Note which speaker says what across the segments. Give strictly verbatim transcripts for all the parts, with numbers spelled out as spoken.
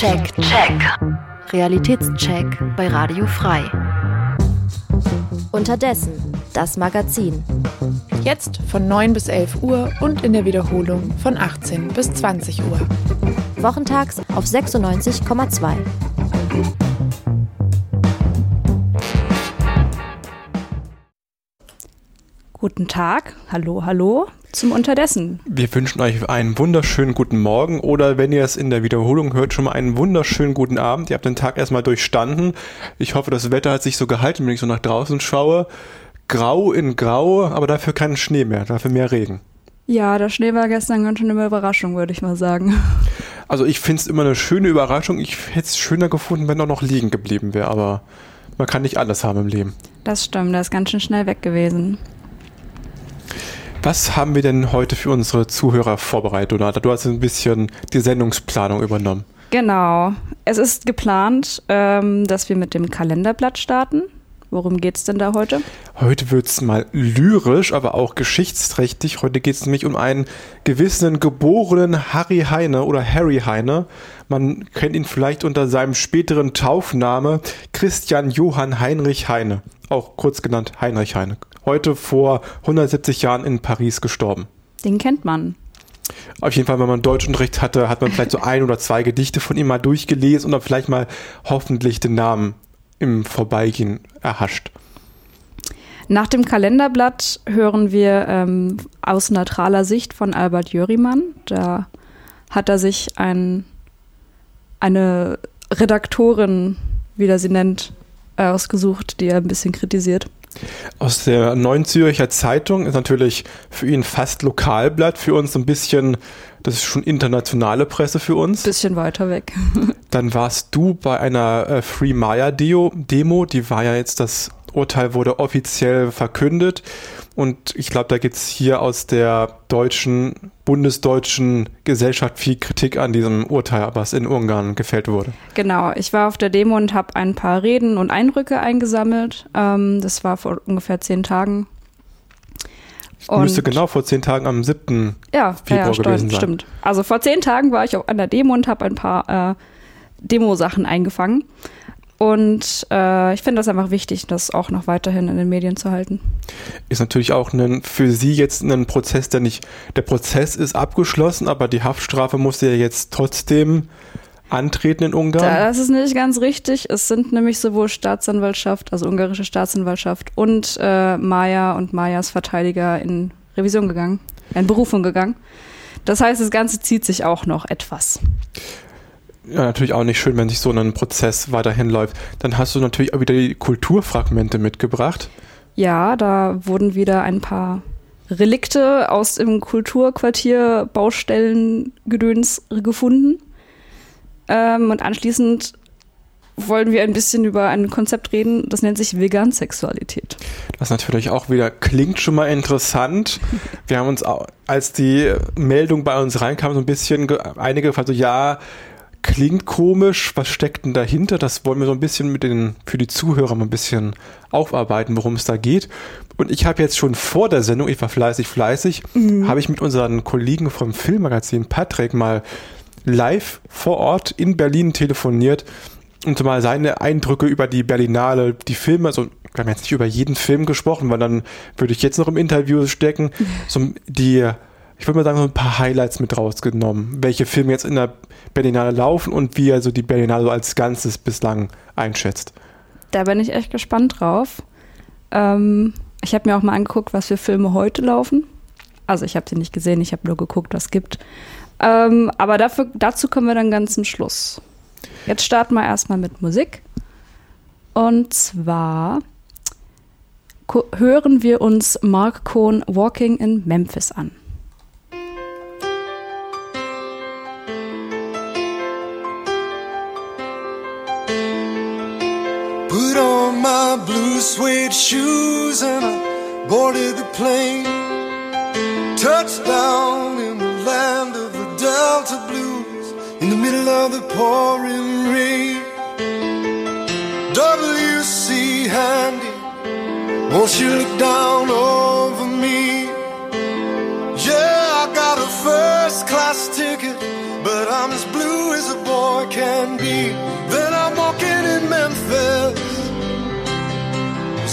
Speaker 1: Check, check. Realitätscheck bei Radio Frei.
Speaker 2: Unterdessen, das Magazin.
Speaker 3: Jetzt von neun bis elf Uhr und in der Wiederholung von achtzehn bis zwanzig Uhr.
Speaker 2: Wochentags auf sechsundneunzig Komma zwei.
Speaker 4: Guten Tag, hallo, hallo zum Unterdessen.
Speaker 5: Wir wünschen euch einen wunderschönen guten Morgen oder wenn ihr es in der Wiederholung hört, schon mal einen wunderschönen guten Abend. Ihr habt den Tag erstmal durchstanden. Ich hoffe, das Wetter hat sich so gehalten, wenn ich so nach draußen schaue. Grau in Grau, aber dafür keinen Schnee mehr, dafür mehr Regen.
Speaker 4: Ja, der Schnee war gestern ganz schön eine Überraschung, würde ich mal sagen.
Speaker 5: Also ich finde es immer eine schöne Überraschung. Ich hätte es schöner gefunden, wenn er noch liegen geblieben wäre, aber man kann nicht alles haben im Leben.
Speaker 4: Das stimmt, der ist ganz schön schnell weg gewesen.
Speaker 5: Was haben wir denn heute für unsere Zuhörer vorbereitet, Donata? Du hast ein bisschen die Sendungsplanung übernommen.
Speaker 4: Genau. Es ist geplant, ähm, dass wir mit dem Kalenderblatt starten. Worum geht's denn da heute?
Speaker 5: Heute wird's mal lyrisch, aber auch geschichtsträchtig. Heute geht's nämlich um einen gewissen geborenen Harry Heine oder Harry Heine. Man kennt ihn vielleicht unter seinem späteren Taufname Christian Johann Heinrich Heine, auch kurz genannt Heinrich Heine. Heute vor hundertsiebzig Jahren in Paris gestorben.
Speaker 4: Den kennt man.
Speaker 5: Auf jeden Fall, wenn man Deutschunterricht hatte, hat man vielleicht so ein oder zwei Gedichte von ihm mal durchgelesen oder vielleicht mal hoffentlich den Namen im Vorbeigehen erhascht.
Speaker 4: Nach dem Kalenderblatt hören wir ähm, aus neutraler Sicht von Albert Jörimann. Da hat er sich ein, eine Redaktorin, wie er sie nennt, ausgesucht, die er ein bisschen kritisiert.
Speaker 5: Aus der Neuen Zürcher Zeitung ist natürlich für ihn fast Lokalblatt, für uns ein bisschen, das ist schon internationale Presse für uns.
Speaker 4: Bisschen weiter weg.
Speaker 5: Dann warst du bei einer äh, Free Maya Demo, die war ja jetzt, das Urteil wurde offiziell verkündet und ich glaube, da gibt es hier aus der deutschen, bundesdeutschen Gesellschaft viel Kritik an diesem Urteil, was in Ungarn gefällt wurde.
Speaker 4: Genau, ich war auf der Demo und habe ein paar Reden und Eindrücke eingesammelt. Ähm, das war vor ungefähr zehn Tagen.
Speaker 5: Und müsste genau vor zehn Tagen am siebten
Speaker 4: Ja,
Speaker 5: Februar
Speaker 4: ja,
Speaker 5: gewesen sein.
Speaker 4: Stimmt. Also vor zehn Tagen war ich auch an der Demo und habe ein paar äh, Demo-Sachen eingefangen. Und äh, ich finde das einfach wichtig, das auch noch weiterhin in den Medien zu halten.
Speaker 5: Ist natürlich auch ein, für Sie jetzt ein Prozess, der nicht, der Prozess ist abgeschlossen, aber die Haftstrafe muss ja jetzt trotzdem antreten in Ungarn.
Speaker 4: Das ist nicht ganz richtig. Es sind nämlich sowohl Staatsanwaltschaft, also ungarische Staatsanwaltschaft und äh, Maya und Mayas Verteidiger in Revision gegangen, in Berufung gegangen. Das heißt, das Ganze zieht sich auch noch etwas.
Speaker 5: Ja, natürlich auch nicht schön, wenn sich so ein Prozess weiterhin läuft. Dann hast du natürlich auch wieder die Kulturfragmente mitgebracht.
Speaker 4: Ja, da wurden wieder ein paar Relikte aus dem Kulturquartier Baustellengedöns gefunden. Ähm, und anschließend wollen wir ein bisschen über ein Konzept reden, das nennt sich Vegansexualität.
Speaker 5: Das natürlich auch wieder klingt schon mal interessant. Wir haben uns, auch, als die Meldung bei uns reinkam, so ein bisschen, einige gefragt, so ja, klingt komisch, was steckt denn dahinter? Das wollen wir so ein bisschen mit den, für die Zuhörer mal ein bisschen aufarbeiten, worum es da geht. Und ich habe jetzt schon vor der Sendung, ich war fleißig, fleißig, mhm. habe ich mit unseren Kollegen vom Filmmagazin Patrick mal live vor Ort in Berlin telefoniert und mal seine Eindrücke über die Berlinale, die Filme, also wir haben jetzt nicht über jeden Film gesprochen, weil dann würde ich jetzt noch im Interview stecken, so die, ich würde mal sagen, so ein paar Highlights mit rausgenommen, welche Filme jetzt in der Berlinale laufen und wie er so die Berlinale so als Ganzes bislang einschätzt.
Speaker 4: Da bin ich echt gespannt drauf. Ähm, ich habe mir auch mal angeguckt, was für Filme heute laufen. Also ich habe sie nicht gesehen, ich habe nur geguckt, was es gibt. Ähm, aber dafür, dazu kommen wir dann ganz zum Schluss. Jetzt starten wir erstmal mit Musik. Und zwar ko- hören wir uns Mark Cohn Walking in Memphis an.
Speaker 6: Put on my blue suede shoes and I boarded the plane. Touchdown in the land of the Delta Blues, in the middle of the pouring rain. W C Handy, won't you look down over me? Yeah, I got a first class ticket, but I'm as blue as a boy can be.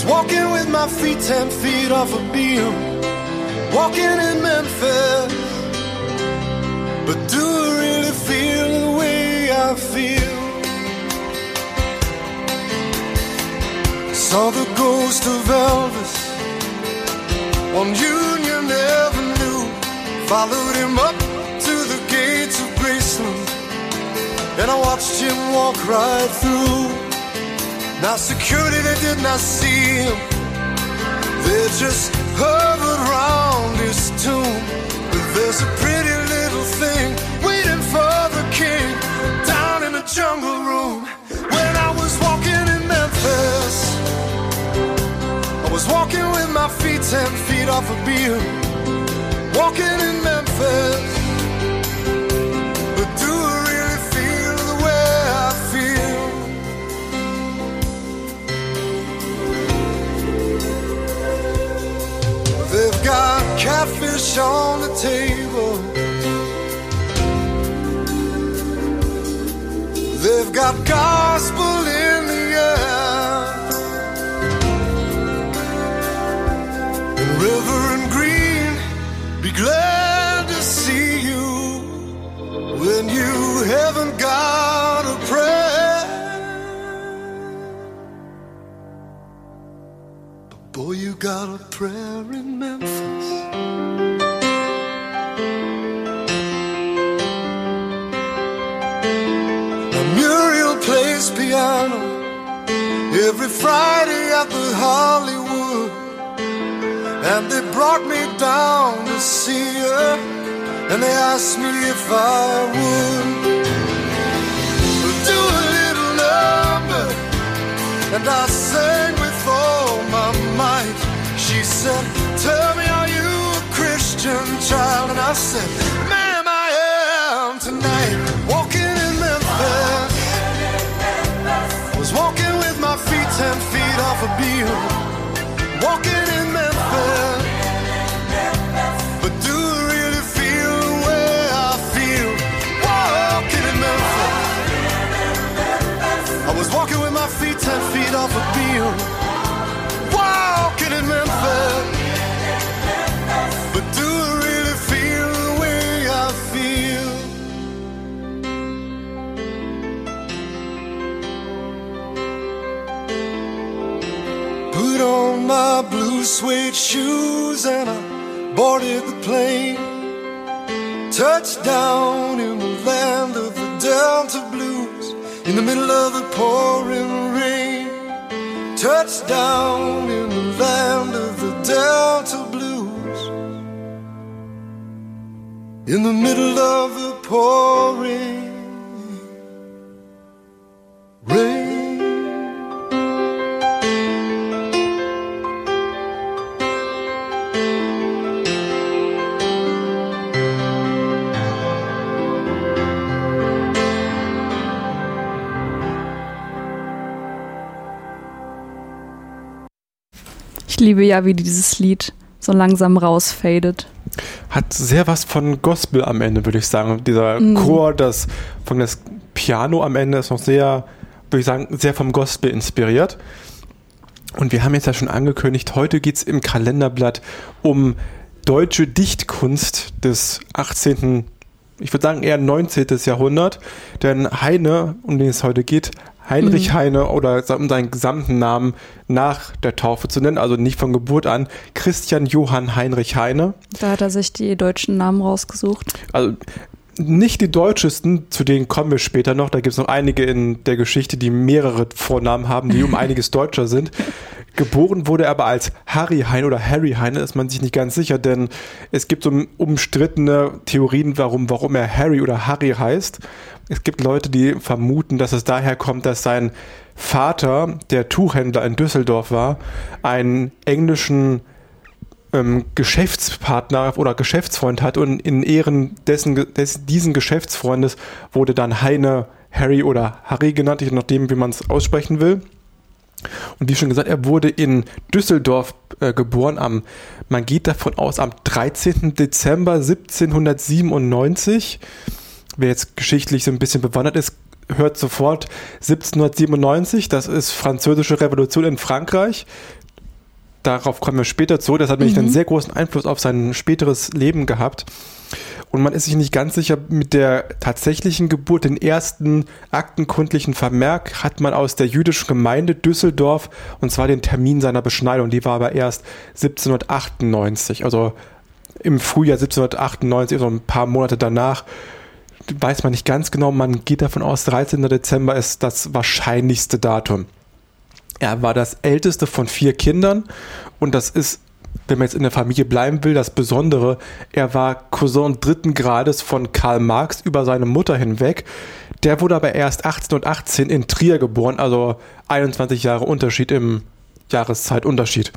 Speaker 6: walking with my feet ten feet off a beam, walking in Memphis. But do I really feel the way I feel? Saw the ghost of Elvis on Union Avenue, followed him up to the gates of Graceland, and I watched him walk right through. Now security, they did not see him, they just hovered round his tomb. But there's a pretty little thing waiting for the king down in the jungle room. When I was walking in Memphis, I was walking with my feet ten feet off a beam, walking in Memphis. But do I really feel the way I feel? They've got catfish on the table, they've got gospel in the air, and Reverend Green, be glad to see you when you haven't got a prayer. But boy, you got a prayer in Memphis. Muriel plays piano every Friday at the Hollywood, and they brought me down to see her, and they asked me if I would do a little number, and I sang with all my might. She said, tell me, are you a Christian child? And I said, ma'am, I am tonight. Walking in Memphis, I was walking with my feet ten feet off a beam, walking in Memphis. But do I really feel the way I feel? Walking in Memphis, I was walking with my feet ten feet off a beam, walking in Memphis. But do I really feel the way I feel? Put on my blue suede shoes and I boarded the plane. Touched down in the land of the Delta Blues, in the middle of the pouring rain. Touched down in the land of the Delta Blues, in the middle of the pouring rain.
Speaker 4: Ich liebe ja, wie dieses Lied so langsam rausfadet.
Speaker 5: Hat sehr was von Gospel am Ende, würde ich sagen. Dieser mm. Chor, das von das Piano am Ende ist noch sehr, würde ich sagen, sehr vom Gospel inspiriert. Und wir haben jetzt ja schon angekündigt, heute geht es im Kalenderblatt um deutsche Dichtkunst des achtzehnten, ich würde sagen eher neunzehnten Jahrhundert. Denn Heine, um den es heute geht, Heinrich mhm. Heine, oder um seinen gesamten Namen nach der Taufe zu nennen, also nicht von Geburt an, Christian Johann Heinrich Heine.
Speaker 4: Da hat er sich die deutschen Namen rausgesucht.
Speaker 5: Also nicht die deutschesten, zu denen kommen wir später noch. Da gibt es noch einige in der Geschichte, die mehrere Vornamen haben, die um einiges deutscher sind. Geboren wurde er aber als Harry Heine oder Harry Heine, ist man sich nicht ganz sicher, denn es gibt so umstrittene Theorien, warum, warum er Harry oder Harry heißt. Es gibt Leute, die vermuten, dass es daher kommt, dass sein Vater, der Tuchhändler in Düsseldorf war, einen englischen ähm, Geschäftspartner oder Geschäftsfreund hat, und in Ehren dessen, des, diesen Geschäftsfreundes wurde dann Heine Harry oder Harry genannt, je nachdem, wie man es aussprechen will. Und wie schon gesagt, er wurde in Düsseldorf äh, geboren, am, man geht davon aus, am dreizehnten Dezember siebzehnhundertsiebenundneunzig. Wer jetzt geschichtlich so ein bisschen bewandert ist, hört sofort siebzehnhundertsiebenundneunzig, das ist Französische Revolution in Frankreich. darauf kommen wir später zurück. Das hat nämlich mhm. einen sehr großen Einfluss auf sein späteres Leben gehabt. Und man ist sich nicht ganz sicher mit der tatsächlichen Geburt. Den ersten aktenkundlichen Vermerk hat man aus der jüdischen Gemeinde Düsseldorf, und zwar den Termin seiner Beschneidung. Die war aber erst siebzehnhundertachtundneunzig, also im Frühjahr siebzehnhundertachtundneunzig, also ein paar Monate danach. Weiß man nicht ganz genau, man geht davon aus, dreizehnten Dezember ist das wahrscheinlichste Datum. Er war das älteste von vier Kindern und das ist, wenn man jetzt in der Familie bleiben will, das Besondere, er war Cousin dritten Grades von Karl Marx über seine Mutter hinweg. Der wurde aber erst achtzehnhundertachtzehn in Trier geboren, also einundzwanzig Jahre Unterschied im Jahreszeitunterschied.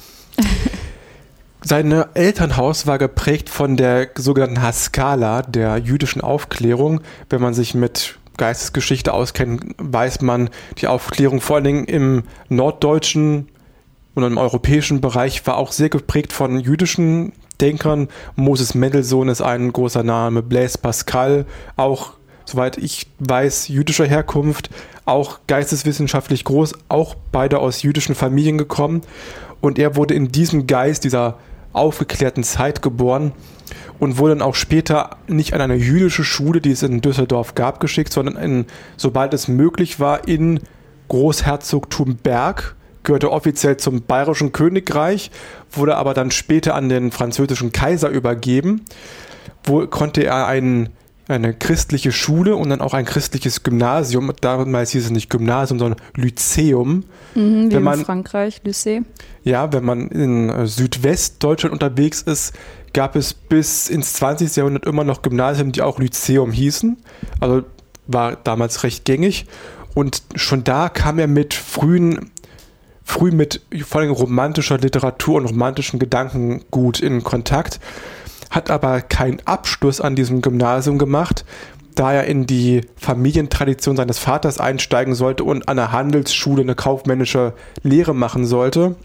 Speaker 5: Sein Elternhaus war geprägt von der sogenannten Haskala, der jüdischen Aufklärung. Wenn man sich mit Geistesgeschichte auskennt, weiß man, die Aufklärung vor allen Dingen im norddeutschen und im europäischen Bereich war auch sehr geprägt von jüdischen Denkern. Moses Mendelssohn ist ein großer Name, Blaise Pascal, auch, soweit ich weiß, jüdischer Herkunft, auch geisteswissenschaftlich groß, auch beide aus jüdischen Familien gekommen. Und er wurde in diesem Geist dieser aufgeklärten Zeit geboren und wurde dann auch später nicht an eine jüdische Schule, die es in Düsseldorf gab, geschickt, sondern in, sobald es möglich war, in Großherzogtum Berg, gehörte offiziell zum Bayerischen Königreich, wurde aber dann später an den französischen Kaiser übergeben, wo konnte er ein, eine christliche Schule und dann auch ein christliches Gymnasium, damals hieß es nicht Gymnasium, sondern Lyzeum.
Speaker 4: Mhm, wie
Speaker 5: wenn man,
Speaker 4: in Frankreich, Lycée.
Speaker 5: Ja, wenn man in Südwestdeutschland unterwegs ist, gab es bis ins zwanzigsten Jahrhundert immer noch Gymnasien, die auch Lyzeum hießen. Also war damals recht gängig. Und schon da kam er mit frühen, früh mit vor allem romantischer Literatur und romantischen Gedanken gut in Kontakt, hat aber keinen Abschluss an diesem Gymnasium gemacht, da er in die Familientradition seines Vaters einsteigen sollte und an der Handelsschule eine kaufmännische Lehre machen sollte.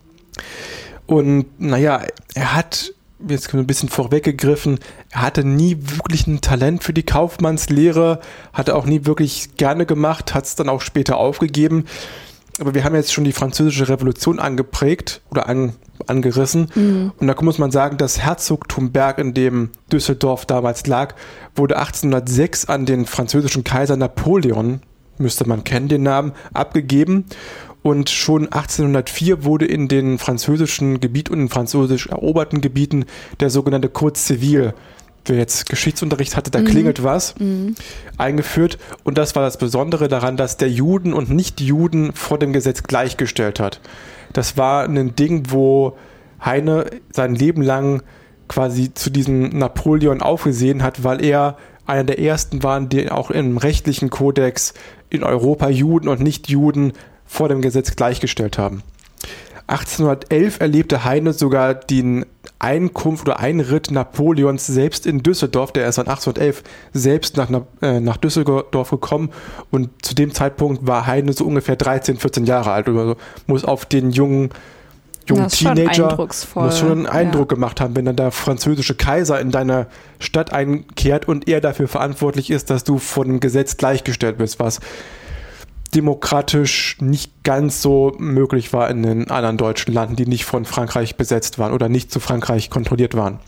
Speaker 5: Und naja, er hat, jetzt ein bisschen vorweggegriffen, er hatte nie wirklich ein Talent für die Kaufmannslehre, hatte auch nie wirklich gerne gemacht, hat es dann auch später aufgegeben. Aber wir haben jetzt schon die Französische Revolution angeprägt oder an, angerissen. Mhm. Und da muss man sagen, das Herzogtum Berg, in dem Düsseldorf damals lag, wurde achtzehnhundertsechs an den französischen Kaiser Napoleon, müsste man kennen den Namen, abgegeben. Und schon achtzehnhundertvier wurde in den französischen Gebiet und in französisch eroberten Gebieten der sogenannte Code Civil, wer jetzt Geschichtsunterricht hatte, da mhm. klingelt was, mhm. eingeführt. Und das war das Besondere daran, dass der Juden und Nicht-Juden vor dem Gesetz gleichgestellt hat. Das war ein Ding, wo Heine sein Leben lang quasi zu diesem Napoleon aufgesehen hat, weil er einer der ersten war, die auch im rechtlichen Kodex in Europa Juden und Nicht-Juden vor dem Gesetz gleichgestellt haben. achtzehnhundertelf erlebte Heine sogar den Einkunft oder Einritt Napoleons selbst in Düsseldorf. Der ist dann achtzehnhundertelf selbst nach, äh, nach Düsseldorf gekommen und zu dem Zeitpunkt war Heine so ungefähr dreizehn, vierzehn Jahre alt. Also muss auf den jungen, jungen Teenager muss schon einen Eindruck ja. gemacht haben, wenn dann der französische Kaiser in deine Stadt einkehrt und er dafür verantwortlich ist, dass du vor dem Gesetz gleichgestellt bist, was demokratisch nicht ganz so möglich war in den anderen deutschen Landen, die nicht von Frankreich besetzt waren oder nicht zu Frankreich kontrolliert waren.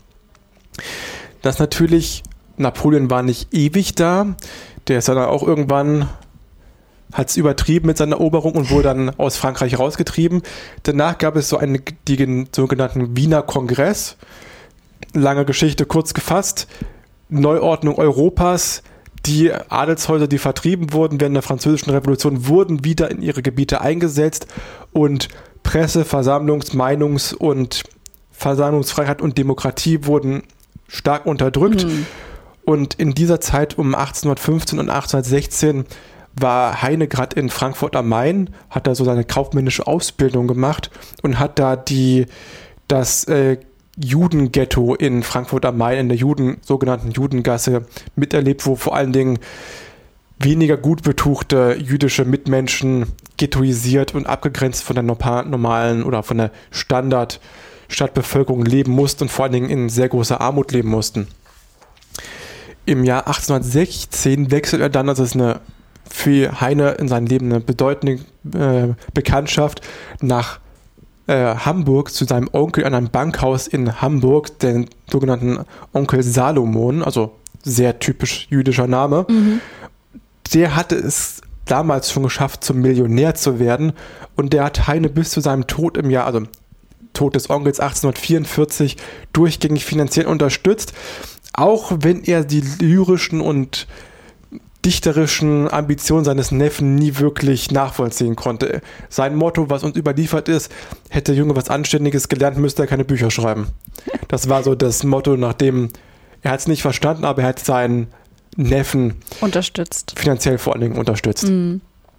Speaker 5: Das natürlich, Napoleon war nicht ewig da, der ist dann auch irgendwann, hat es übertrieben mit seiner Eroberung und wurde dann aus Frankreich rausgetrieben. Danach gab es so einen den sogenannten Wiener Kongress, lange Geschichte kurz gefasst, Neuordnung Europas. Die Adelshäuser, die vertrieben wurden während der Französischen Revolution, wurden wieder in ihre Gebiete eingesetzt und Presse-, Versammlungs-, Meinungs- und Versammlungsfreiheit und Demokratie wurden stark unterdrückt. Mhm. Und in dieser Zeit um achtzehnhundertfünfzehn und achtzehnhundertsechzehn war Heine gerade in Frankfurt am Main, hat da so seine kaufmännische Ausbildung gemacht und hat da die das äh, Judenghetto in Frankfurt am Main, in der Juden, sogenannten Judengasse miterlebt, wo vor allen Dingen weniger gut betuchte jüdische Mitmenschen ghettoisiert und abgegrenzt von der normalen oder von der Standard-Stadtbevölkerung leben mussten und vor allen Dingen in sehr großer Armut leben mussten. Im Jahr achtzehnhundertsechzehn wechselt er dann, also das ist eine für Heine in seinem Leben eine bedeutende äh, Bekanntschaft, nach äh, Hamburg zu seinem Onkel an einem Bankhaus in Hamburg, den sogenannten Onkel Salomon, also sehr typisch jüdischer Name. Mhm. Der hatte es damals schon geschafft, zum Millionär zu werden, und der hat Heine bis zu seinem Tod im Jahr, also Tod des Onkels achtzehnhundertvierundvierzig, durchgängig finanziell unterstützt, auch wenn er die lyrischen und dichterischen Ambitionen seines Neffen nie wirklich nachvollziehen konnte. Sein Motto, was uns überliefert ist: hätte der Junge was Anständiges gelernt, müsste er keine Bücher schreiben. Das war so das Motto, nachdem er hat es nicht verstanden, aber er hat seinen Neffen
Speaker 4: unterstützt.
Speaker 5: Finanziell vor allen Dingen unterstützt.
Speaker 4: Mhm.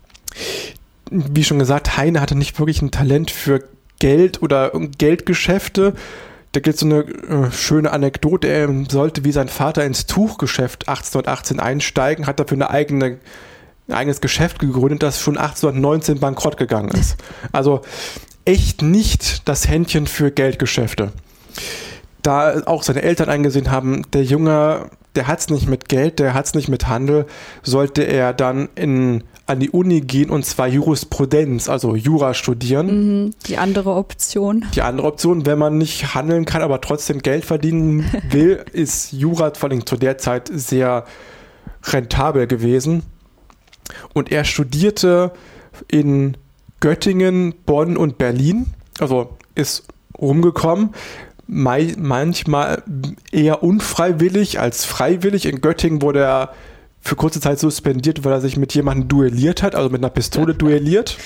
Speaker 5: Wie schon gesagt, Heine hatte nicht wirklich ein Talent für Geld oder Geldgeschäfte. Da gibt es so eine äh, schöne Anekdote. Er sollte wie sein Vater ins Tuchgeschäft achtzehnhundertachtzehn einsteigen, hat dafür eine eigene, ein eigenes Geschäft gegründet, das schon achtzehnhundertneunzehn bankrott gegangen ist. Also echt nicht das Händchen für Geldgeschäfte. Da auch seine Eltern eingesehen haben, der Junge, der hat es nicht mit Geld, der hat es nicht mit Handel, sollte er dann in, an die Uni gehen und zwar Jurisprudenz, also Jura studieren.
Speaker 4: Mhm, die andere Option.
Speaker 5: Die andere Option, wenn man nicht handeln kann, aber trotzdem Geld verdienen will, ist Jura vor allem zu der Zeit sehr rentabel gewesen. Und er studierte in Göttingen, Bonn und Berlin, also ist rumgekommen. Manchmal eher unfreiwillig als freiwillig. In Göttingen wurde er für kurze Zeit suspendiert, weil er sich mit jemandem duelliert hat, also mit einer Pistole duelliert.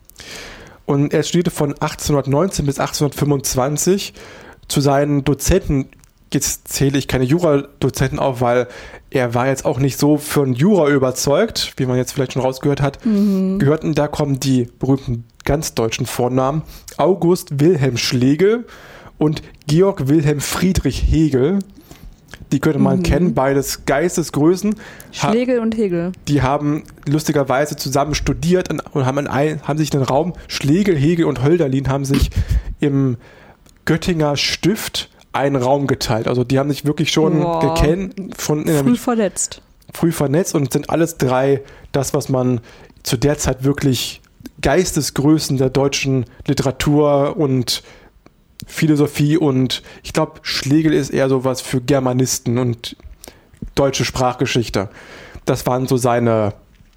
Speaker 5: Und er studierte von achtzehnhundertneunzehn bis achtzehnhundertfünfundzwanzig. Zu seinen Dozenten, jetzt zähle ich keine Juradozenten auf, weil er war jetzt auch nicht so für ein Jura überzeugt, wie man jetzt vielleicht schon rausgehört hat. Mhm. Gehörten, da kommen die berühmten ganz deutschen Vornamen: August Wilhelm Schlegel und Georg Wilhelm Friedrich Hegel. Die könnte man mhm. kennen, beides Geistesgrößen.
Speaker 4: Schlegel und Hegel.
Speaker 5: Die haben lustigerweise zusammen studiert und haben, ein, haben sich den Raum, Schlegel, Hegel und Hölderlin haben sich im Göttinger Stift einen Raum geteilt. Also die haben sich wirklich schon wow. gekannt. Von,
Speaker 4: früh vernetzt.
Speaker 5: Früh vernetzt und sind alles drei das, was man zu der Zeit wirklich Geistesgrößen der deutschen Literatur und Philosophie, und ich glaube, Schlegel ist eher sowas für Germanisten und deutsche Sprachgeschichte. Das waren so seine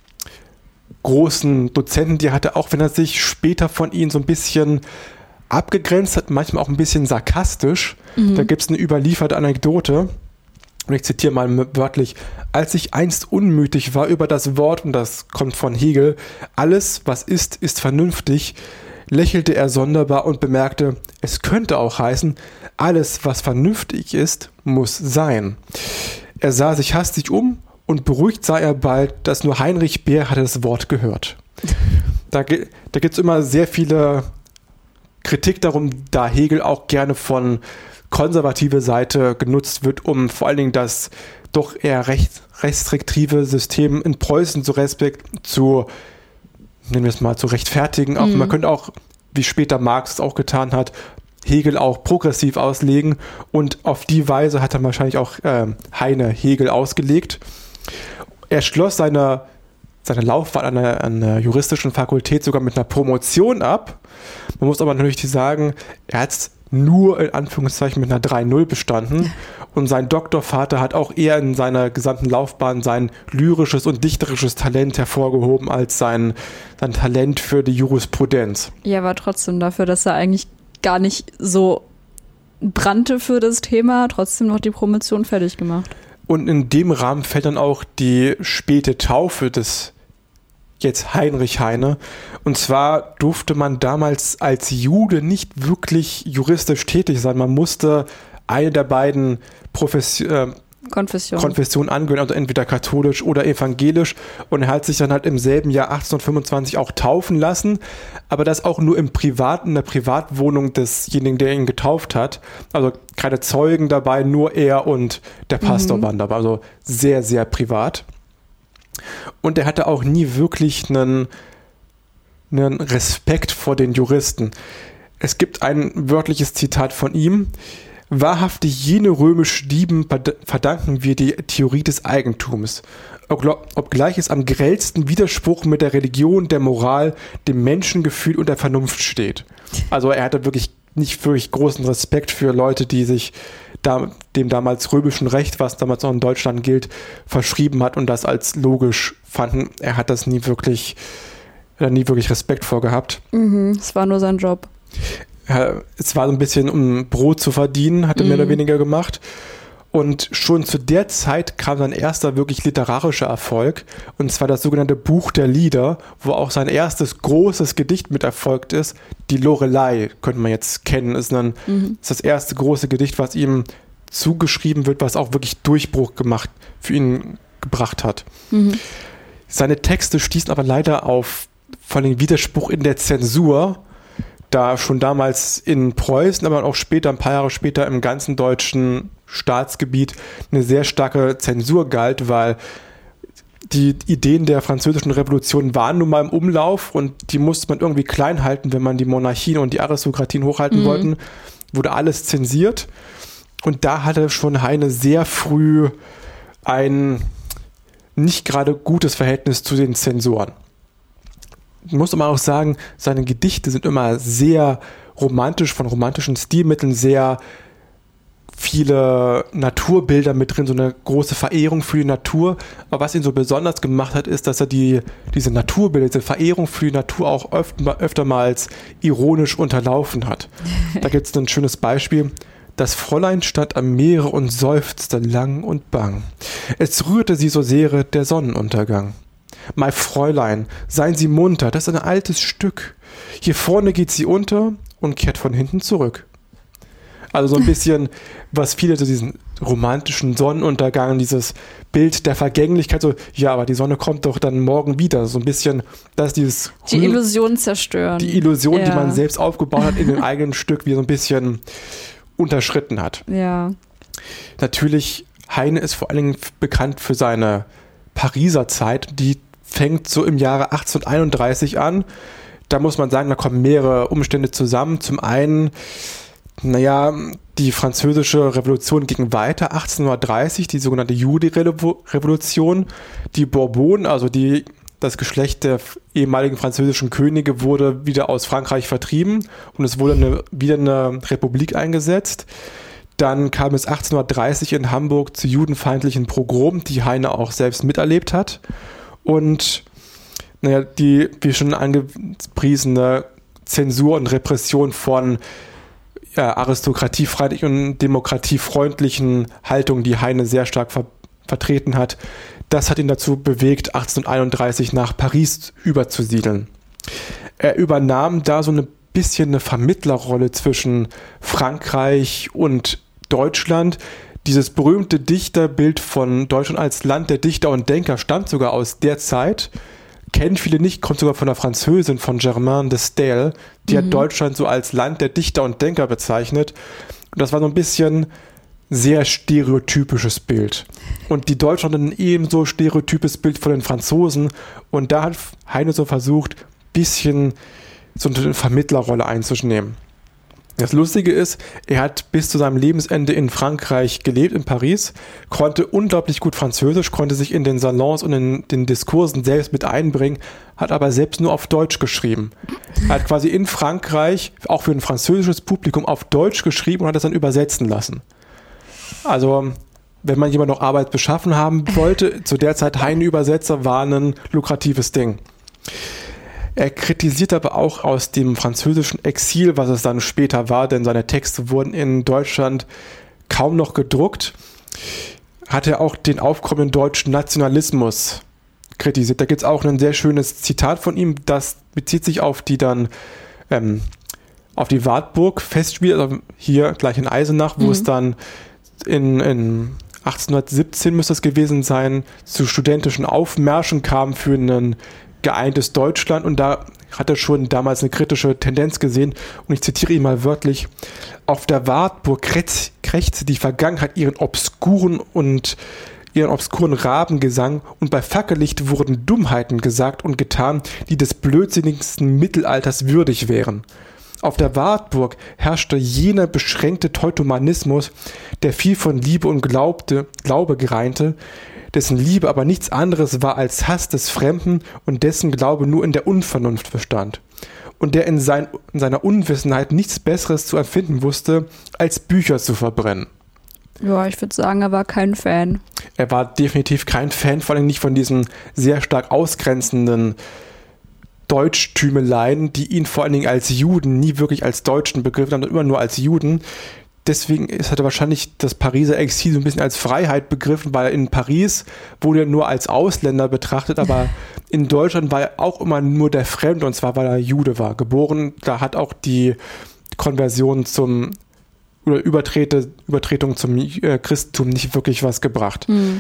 Speaker 5: großen Dozenten, die er hatte, auch wenn er sich später von ihnen so ein bisschen abgegrenzt hat, manchmal auch ein bisschen sarkastisch. Mhm. Da gibt es eine überlieferte Anekdote, und ich zitiere mal wörtlich: Als ich einst unmütig war über das Wort, und das kommt von Hegel, alles, was ist, ist vernünftig, lächelte er sonderbar und bemerkte, es könnte auch heißen, alles, was vernünftig ist, muss sein. Er sah sich hastig um, und beruhigt sah er bald, dass nur Heinrich Beer hatte das Wort gehört. Da, da gibt es immer sehr viele Kritik darum, da Hegel auch gerne von konservativer Seite genutzt wird, um vor allen Dingen das doch eher recht restriktive System in Preußen zu respekt zu nennen wir es mal, zu rechtfertigen. Auch, mhm. Man könnte auch, wie später Marx es auch getan hat, Hegel auch progressiv auslegen, und auf die Weise hat er wahrscheinlich auch äh, Heine Hegel ausgelegt. Er schloss seine, seine Laufbahn an der, an der juristischen Fakultät sogar mit einer Promotion ab. Man muss aber natürlich sagen, er hat es nur in Anführungszeichen mit einer drei null bestanden, und sein Doktorvater hat auch eher in seiner gesamten Laufbahn sein lyrisches und dichterisches Talent hervorgehoben als sein, sein Talent für die Jurisprudenz.
Speaker 4: Ja, aber trotzdem dafür, dass er eigentlich gar nicht so brannte für das Thema, trotzdem noch die Promotion fertig gemacht.
Speaker 5: Und in dem Rahmen fällt dann auch die späte Taufe des jetzt Heinrich Heine. Und zwar durfte man damals als Jude nicht wirklich juristisch tätig sein. Man musste eine der beiden Profession, äh,
Speaker 4: Konfession.
Speaker 5: Konfessionen angehören, also entweder katholisch oder evangelisch. Und er hat sich dann halt im selben Jahr achtzehnhundertfünfundzwanzig auch taufen lassen. Aber das auch nur im Privaten, in der Privatwohnung desjenigen, der ihn getauft hat. Also keine Zeugen dabei, nur er und der Pastor mhm. waren dabei. Also sehr, sehr privat. Und er hatte auch nie wirklich einen, einen Respekt vor den Juristen. Es gibt ein wörtliches Zitat von ihm: Wahrhaftig jene römischen Dieben verdanken wir die Theorie des Eigentums, obgleich es am grellsten Widerspruch mit der Religion, der Moral, dem Menschengefühl und der Vernunft steht. Also er hatte wirklich nicht wirklich großen Respekt für Leute, die sich da, dem damals römischen Recht, was damals noch in Deutschland gilt, verschrieben hat und das als logisch fanden. Er hat das nie wirklich, er hat nie wirklich Respekt vor gehabt.
Speaker 4: Mhm, es war nur sein Job.
Speaker 5: Ja, es war so ein bisschen, um Brot zu verdienen, hat er mhm. mehr oder weniger gemacht. Und schon zu der Zeit kam sein erster wirklich literarischer Erfolg, und zwar das sogenannte Buch der Lieder, wo auch sein erstes großes Gedicht mit erfolgt ist. Die Lorelei, könnte man jetzt kennen, ist, dann, mhm. ist das erste große Gedicht, was ihm zugeschrieben wird, was auch wirklich Durchbruch gemacht, für ihn gebracht hat. Mhm. Seine Texte stießen aber leider auf vor allem Widerspruch in der Zensur, da schon damals in Preußen, aber auch später, ein paar Jahre später im ganzen deutschen Staatsgebiet eine sehr starke Zensur galt, weil die Ideen der französischen Revolution waren nun mal im Umlauf und die musste man irgendwie klein halten, wenn man die Monarchien und die Aristokratien hochhalten mhm. wollten, wurde alles zensiert, und da hatte schon Heine sehr früh ein nicht gerade gutes Verhältnis zu den Zensoren. Muss man auch sagen, seine Gedichte sind immer sehr romantisch, von romantischen Stilmitteln, sehr viele Naturbilder mit drin, so eine große Verehrung für die Natur. Aber was ihn so besonders gemacht hat, ist, dass er die, diese Naturbilder, diese Verehrung für die Natur auch öfter, öftermals ironisch unterlaufen hat. Da gibt es ein schönes Beispiel. Das Fräulein stand am Meere und seufzte lang und bang. Es rührte sie so sehr der Sonnenuntergang. Mein Fräulein, seien Sie munter, das ist ein altes Stück. Hier vorne geht sie unter und kehrt von hinten zurück. Also so ein bisschen, was viele zu diesen romantischen Sonnenuntergang, dieses Bild der Vergänglichkeit, so, ja, aber die Sonne kommt doch dann morgen wieder. So ein bisschen, dass dieses...
Speaker 4: Die Illusion zerstören.
Speaker 5: Die Illusion, ja. die man selbst aufgebaut hat in dem eigenen Stück, wie so ein bisschen unterschritten hat.
Speaker 4: Ja.
Speaker 5: Natürlich, Heine ist vor allen Dingen bekannt für seine Pariser Zeit, die fängt so im Jahre achtzehnhunderteinunddreißig an. Da muss man sagen, da kommen mehrere Umstände zusammen. Zum einen, naja, die französische Revolution ging weiter, achtzehnhundertdreißig, die sogenannte Juli-Revolution. Die Bourbonen, also die, das Geschlecht der ehemaligen französischen Könige, wurde wieder aus Frankreich vertrieben und es wurde eine, wieder eine Republik eingesetzt. Dann kam es achtzehnhundertdreißig in Hamburg zu judenfeindlichen Pogromen, die Heine auch selbst miterlebt hat. Und naja, die, wie schon angepriesene Zensur und Repression von ja, aristokratiefreundlichen und demokratiefreundlichen Haltungen, die Heine sehr stark ver- vertreten hat, das hat ihn dazu bewegt, achtzehnhunderteinunddreißig nach Paris überzusiedeln. Er übernahm da so ein bisschen eine Vermittlerrolle zwischen Frankreich und Deutschland. Dieses berühmte Dichterbild von Deutschland als Land der Dichter und Denker stammt sogar aus der Zeit. Kennen viele nicht, kommt sogar von der Französin, von Germaine de Staël. Die mhm. hat Deutschland so als Land der Dichter und Denker bezeichnet. Und das war so ein bisschen sehr stereotypisches Bild. Und die Deutschen hatten ein ebenso stereotypes Bild von den Franzosen. Und da hat Heine so versucht, ein bisschen so eine Vermittlerrolle einzunehmen. Das Lustige ist, er hat bis zu seinem Lebensende in Frankreich gelebt, in Paris, konnte unglaublich gut Französisch, konnte sich in den Salons und in den Diskursen selbst mit einbringen, hat aber selbst nur auf Deutsch geschrieben. Er hat quasi in Frankreich, auch für ein französisches Publikum, auf Deutsch geschrieben und hat das dann übersetzen lassen. Also, wenn man jemand noch Arbeit beschaffen haben wollte, zu der Zeit Heine-Übersetzer war ein lukratives Ding. Er kritisiert aber auch aus dem französischen Exil, was es dann später war, denn seine Texte wurden in Deutschland kaum noch gedruckt, hat er auch den aufkommenden deutschen Nationalismus kritisiert. Da gibt es auch ein sehr schönes Zitat von ihm, das bezieht sich auf die dann ähm, auf die Wartburg-Festspiele, also hier gleich in Eisenach, wo mhm. es dann in, in achtzehnhundertsiebzehn müsste es gewesen sein, zu studentischen Aufmärschen kam für einen geeintes Deutschland, und da hat er schon damals eine kritische Tendenz gesehen, und ich zitiere ihn mal wörtlich: Auf der Wartburg krächzte die Vergangenheit ihren obskuren und ihren obskuren Rabengesang, und bei Fackellicht wurden Dummheiten gesagt und getan, die des blödsinnigsten Mittelalters würdig wären. Auf der Wartburg herrschte jener beschränkte Teutomanismus, der viel von Liebe und Glaubte, Glaube gereinte, dessen Liebe aber nichts anderes war als Hass des Fremden und dessen Glaube nur in der Unvernunft bestand. Und der in, sein, in seiner Unwissenheit nichts Besseres zu erfinden wusste, als Bücher zu verbrennen.
Speaker 4: Ja, ich würde sagen, er war kein Fan.
Speaker 5: Er war definitiv kein Fan, vor allem nicht von diesen sehr stark ausgrenzenden Deutschtümeleien, die ihn vor allen Dingen als Juden nie wirklich als Deutschen begriffen haben, sondern immer nur als Juden. Deswegen ist, hat er wahrscheinlich das Pariser Exil so ein bisschen als Freiheit begriffen, weil in Paris wurde er nur als Ausländer betrachtet, aber in Deutschland war er auch immer nur der Fremde, und zwar weil er Jude war. Geboren, da hat auch die Konversion zum oder Übertrete, Übertretung zum äh, Christentum nicht wirklich was gebracht. Mhm.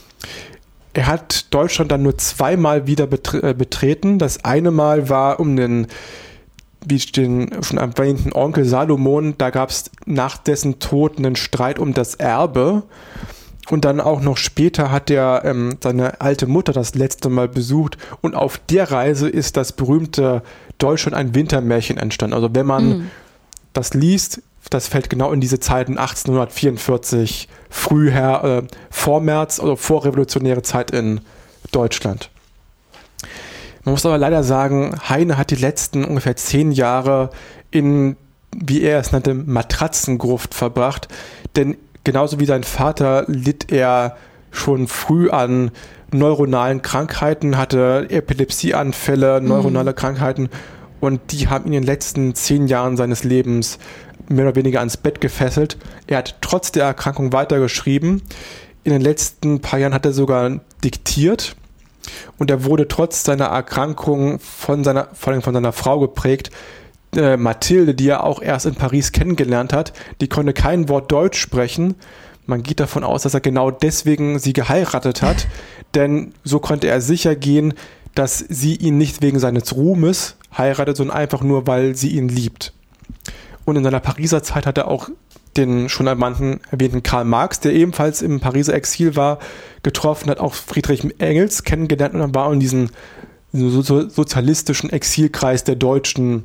Speaker 5: Er hat Deutschland dann nur zweimal wieder betre- äh, betreten. Das eine Mal war um den, wie den schon erwähnten Onkel Salomon, da gab es nach dessen Tod einen Streit um das Erbe. Und dann auch noch später hat er ähm, seine alte Mutter das letzte Mal besucht. Und auf der Reise ist das berühmte Deutschland ein Wintermärchen entstanden. Also wenn man mhm. das liest, das fällt genau in diese Zeiten achtzehnhundertvierundvierzig, Frühher, äh, Vormärz, also vorrevolutionäre Zeit in Deutschland. Man muss aber leider sagen, Heine hat die letzten ungefähr zehn Jahre in, wie er es nannte, Matratzengruft verbracht, denn genauso wie sein Vater litt er schon früh an neuronalen Krankheiten, hatte Epilepsieanfälle, neuronale mhm. Krankheiten, und die haben ihn in den letzten zehn Jahren seines Lebens mehr oder weniger ans Bett gefesselt. Er hat trotz der Erkrankung weitergeschrieben. In den letzten paar Jahren hat er sogar diktiert. Und er wurde trotz seiner Erkrankung von seiner, vor allem von seiner Frau geprägt. Äh, Mathilde, die er auch erst in Paris kennengelernt hat, die konnte kein Wort Deutsch sprechen. Man geht davon aus, dass er genau deswegen sie geheiratet hat. Denn so konnte er sicher gehen, dass sie ihn nicht wegen seines Ruhmes heiratet, sondern einfach nur, weil sie ihn liebt. Und in seiner Pariser Zeit hat er auch den schon erwähnten, erwähnten Karl Marx, der ebenfalls im Pariser Exil war, getroffen, hat auch Friedrich Engels kennengelernt und dann war er in diesem so, so, sozialistischen Exilkreis der Deutschen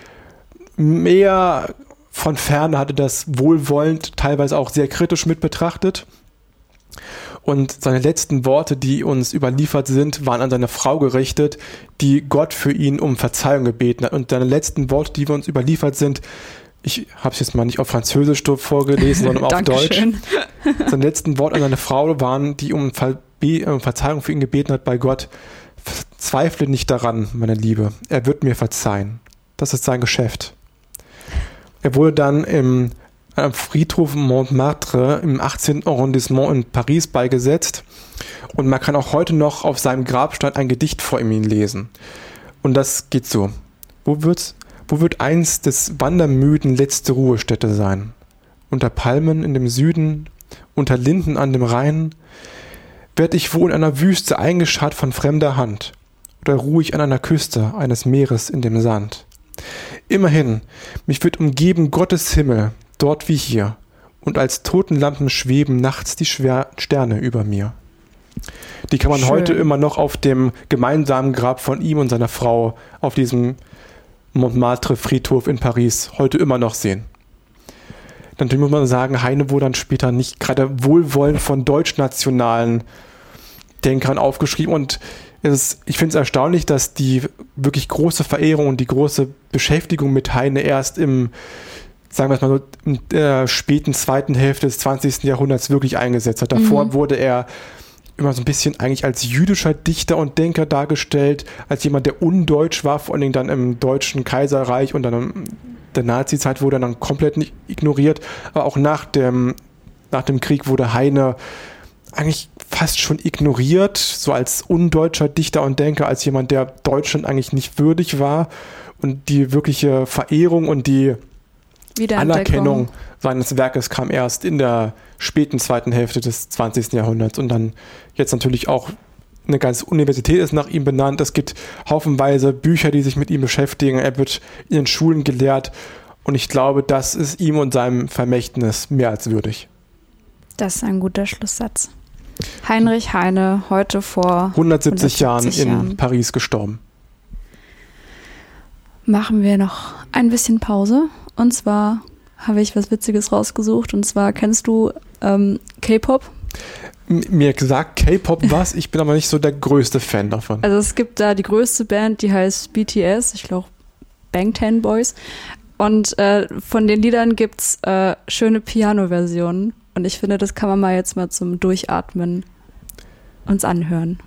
Speaker 5: mehr von ferne, hatte das wohlwollend, teilweise auch sehr kritisch mit betrachtet. Und seine letzten Worte, die uns überliefert sind, waren an seine Frau gerichtet, die Gott für ihn um Verzeihung gebeten hat. Und seine letzten Worte, die wir uns überliefert sind, ich habe es jetzt mal nicht auf Französisch vorgelesen, sondern auf Deutsch. Seine letzten Worte an seine Frau waren, die um, Ver- um Verzeihung für ihn gebeten hat bei Gott: Zweifle nicht daran, meine Liebe, er wird mir verzeihen. Das ist sein Geschäft. Er wurde dann im am Friedhof Montmartre im achtzehnten Arrondissement in Paris beigesetzt, und man kann auch heute noch auf seinem Grabstein ein Gedicht vor ihm lesen. Und das geht so: Wo wird's, wo wird einst des Wandermüden letzte Ruhestätte sein? Unter Palmen in dem Süden, unter Linden an dem Rhein, werd ich wohl in einer Wüste eingescharrt von fremder Hand, oder ruhe ich an einer Küste eines Meeres in dem Sand? Immerhin, mich wird umgeben Gottes Himmel, dort wie hier, und als Totenlampen schweben nachts die Schwer- Sterne über mir. Die kann man Schön. heute immer noch auf dem gemeinsamen Grab von ihm und seiner Frau auf diesem Montmartre-Friedhof in Paris heute immer noch sehen. Natürlich muss man sagen, Heine wurde dann später nicht gerade wohlwollend von deutschnationalen Denkern aufgeschrieben, und es ist, ich finde es erstaunlich, dass die wirklich große Verehrung und die große Beschäftigung mit Heine erst im, sagen wir es mal so, in der späten zweiten Hälfte des zwanzigsten Jahrhunderts wirklich eingesetzt hat. Davor mhm. wurde er immer so ein bisschen eigentlich als jüdischer Dichter und Denker dargestellt, als jemand, der undeutsch war, vor allen Dingen dann im Deutschen Kaiserreich, und dann in der Nazi-Zeit wurde er dann komplett nicht ignoriert. Aber auch nach dem, nach dem Krieg wurde Heine eigentlich fast schon ignoriert, so als undeutscher Dichter und Denker, als jemand, der Deutschland eigentlich nicht würdig war. Und die wirkliche Verehrung und die Anerkennung seines Werkes kam erst in der späten zweiten Hälfte des zwanzigsten Jahrhunderts, und dann jetzt natürlich auch eine ganze Universität ist nach ihm benannt. Es gibt haufenweise Bücher, die sich mit ihm beschäftigen. Er wird in den Schulen gelehrt, und ich glaube, das ist ihm und seinem Vermächtnis mehr als würdig.
Speaker 4: Das ist ein guter Schlusssatz. Heinrich Heine, heute vor
Speaker 5: hundertsiebzig Jahren in
Speaker 4: Jahren.
Speaker 5: Paris gestorben.
Speaker 4: machen wir noch ein bisschen Pause. Und zwar habe ich was Witziges rausgesucht. Und zwar, kennst du ähm, K-Pop?
Speaker 5: M- Mir gesagt K-Pop was, ich bin aber nicht so der größte Fan davon.
Speaker 4: Also es gibt da die größte Band, die heißt B T S, ich glaube Bangtan Boys. Und äh, von den Liedern gibt es äh, schöne Piano-Versionen. Und ich finde, das kann man mal jetzt mal zum Durchatmen uns anhören.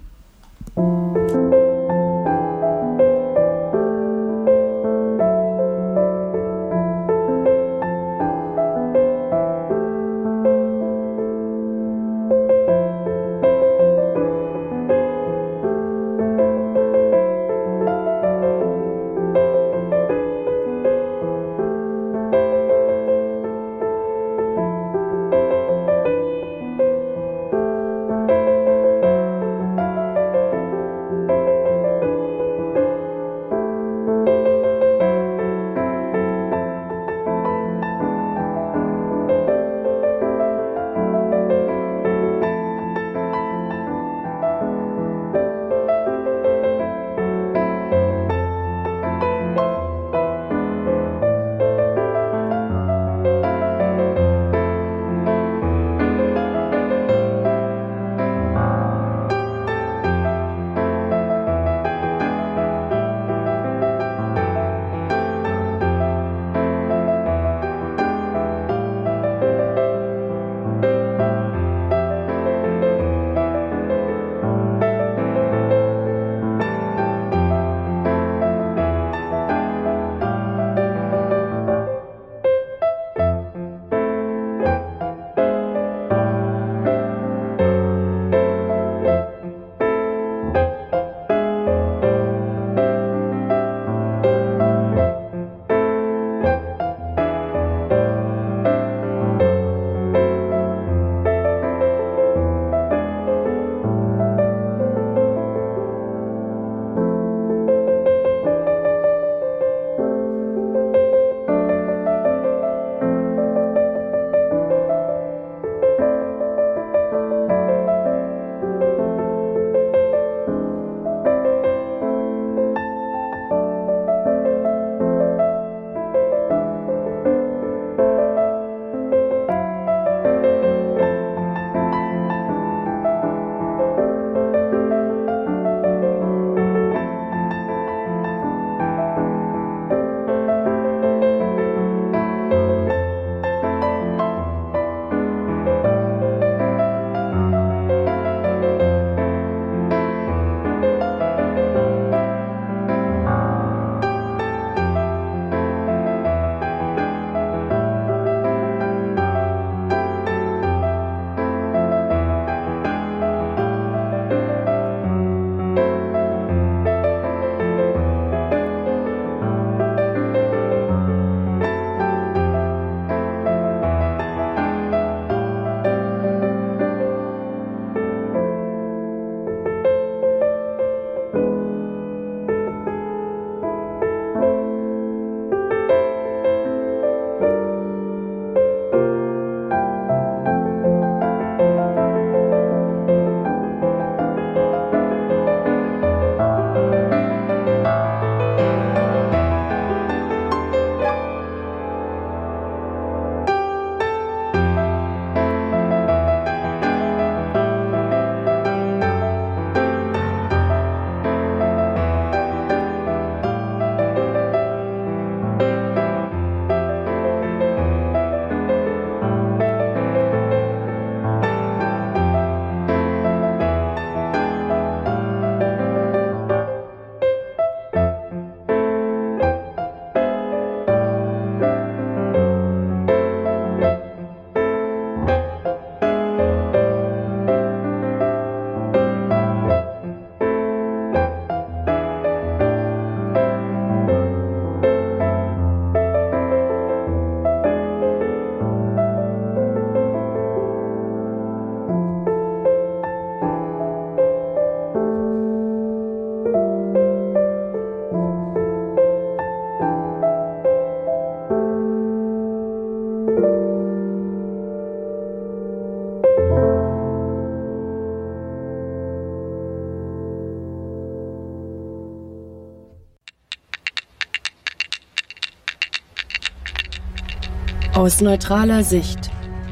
Speaker 7: Aus neutraler Sicht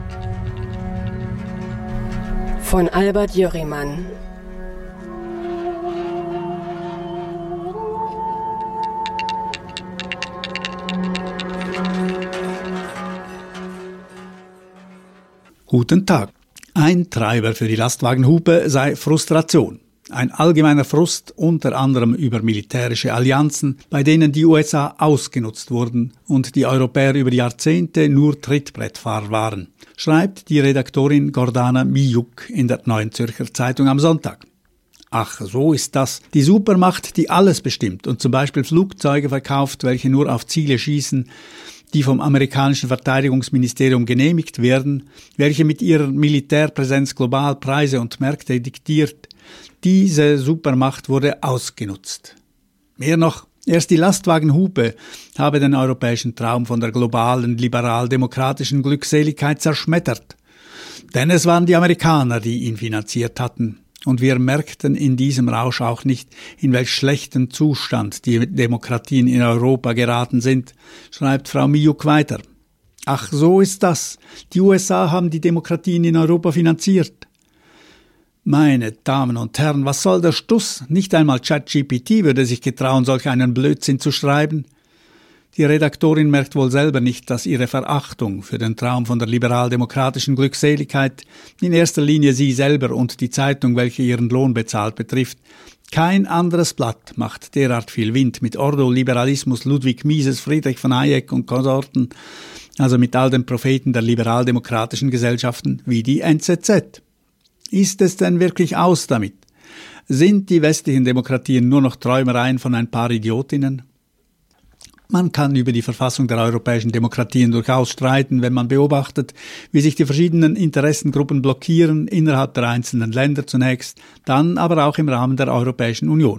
Speaker 7: von Albert Jörimann.
Speaker 8: Guten Tag. Ein Treiber für die Lastwagenhupe sei Frustration. Ein allgemeiner Frust unter anderem über militärische Allianzen, bei denen die U S A ausgenutzt wurden und die Europäer über Jahrzehnte nur Trittbrettfahrer waren, schreibt die Redaktorin Gordana Mijuk in der Neuen Zürcher Zeitung am Sonntag. Ach, so ist das. Die Supermacht, die alles bestimmt und zum Beispiel Flugzeuge verkauft, welche nur auf Ziele schießen, die vom amerikanischen Verteidigungsministerium genehmigt werden, welche mit ihrer Militärpräsenz global Preise und Märkte diktiert. Diese Supermacht wurde ausgenutzt. Mehr noch, erst die Lastwagenhupe habe den europäischen Traum von der globalen, liberal-demokratischen Glückseligkeit zerschmettert. Denn es waren die Amerikaner, die ihn finanziert hatten. Und wir merkten in diesem Rausch auch nicht, in welch schlechten Zustand die Demokratien in Europa geraten sind, schreibt Frau Mijuk weiter. Ach, so ist das. Die U S A haben die Demokratien in Europa finanziert. Meine Damen und Herren, was soll der Stuss? Nicht einmal ChatGPT würde sich getrauen, solch einen Blödsinn zu schreiben. Die Redaktorin merkt wohl selber nicht, dass ihre Verachtung für den Traum von der liberal-demokratischen Glückseligkeit in erster Linie sie selber und die Zeitung, welche ihren Lohn bezahlt, betrifft. Kein anderes Blatt macht derart viel Wind mit Ordo, Liberalismus, Ludwig Mises, Friedrich von Hayek und Konsorten, also mit all den Propheten der liberal-demokratischen Gesellschaften wie die N Z Z. Ist es denn wirklich aus damit? Sind die westlichen Demokratien nur noch Träumereien von ein paar Idiotinnen? Man kann über die Verfassung der europäischen Demokratien durchaus streiten, wenn man beobachtet, wie sich die verschiedenen Interessengruppen blockieren, innerhalb der einzelnen Länder zunächst, dann aber auch im Rahmen der Europäischen Union.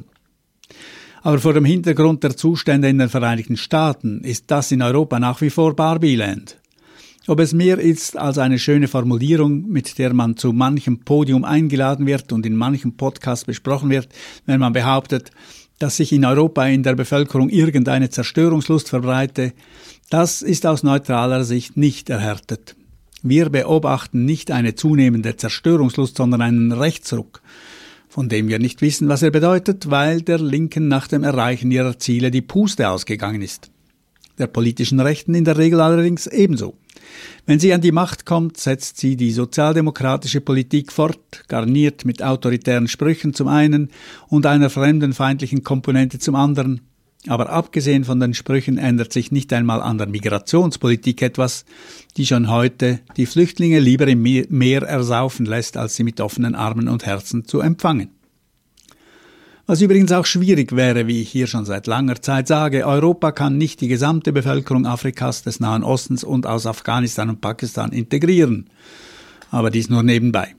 Speaker 8: Aber vor dem Hintergrund der Zustände in den Vereinigten Staaten ist das in Europa nach wie vor Barbieland. Ob es mehr ist als eine schöne Formulierung, mit der man zu manchem Podium eingeladen wird und in manchem Podcast besprochen wird, wenn man behauptet, dass sich in Europa in der Bevölkerung irgendeine Zerstörungslust verbreite, das ist aus neutraler Sicht nicht erhärtet. Wir beobachten nicht eine zunehmende Zerstörungslust, sondern einen Rechtsruck, von dem wir nicht wissen, was er bedeutet, weil der Linken nach dem Erreichen ihrer Ziele die Puste ausgegangen ist. Der politischen Rechten in der Regel allerdings ebenso. Wenn sie an die Macht kommt, setzt sie die sozialdemokratische Politik fort, garniert mit autoritären Sprüchen zum einen und einer fremdenfeindlichen Komponente zum anderen. Aber abgesehen von den Sprüchen ändert sich nicht einmal an der Migrationspolitik etwas, die schon heute die Flüchtlinge lieber im Meer ersaufen lässt, als sie mit offenen Armen und Herzen zu empfangen. Was übrigens auch schwierig wäre, wie ich hier schon seit langer Zeit sage, Europa kann nicht die gesamte Bevölkerung Afrikas, des Nahen Ostens und aus Afghanistan und Pakistan integrieren. Aber dies nur nebenbei.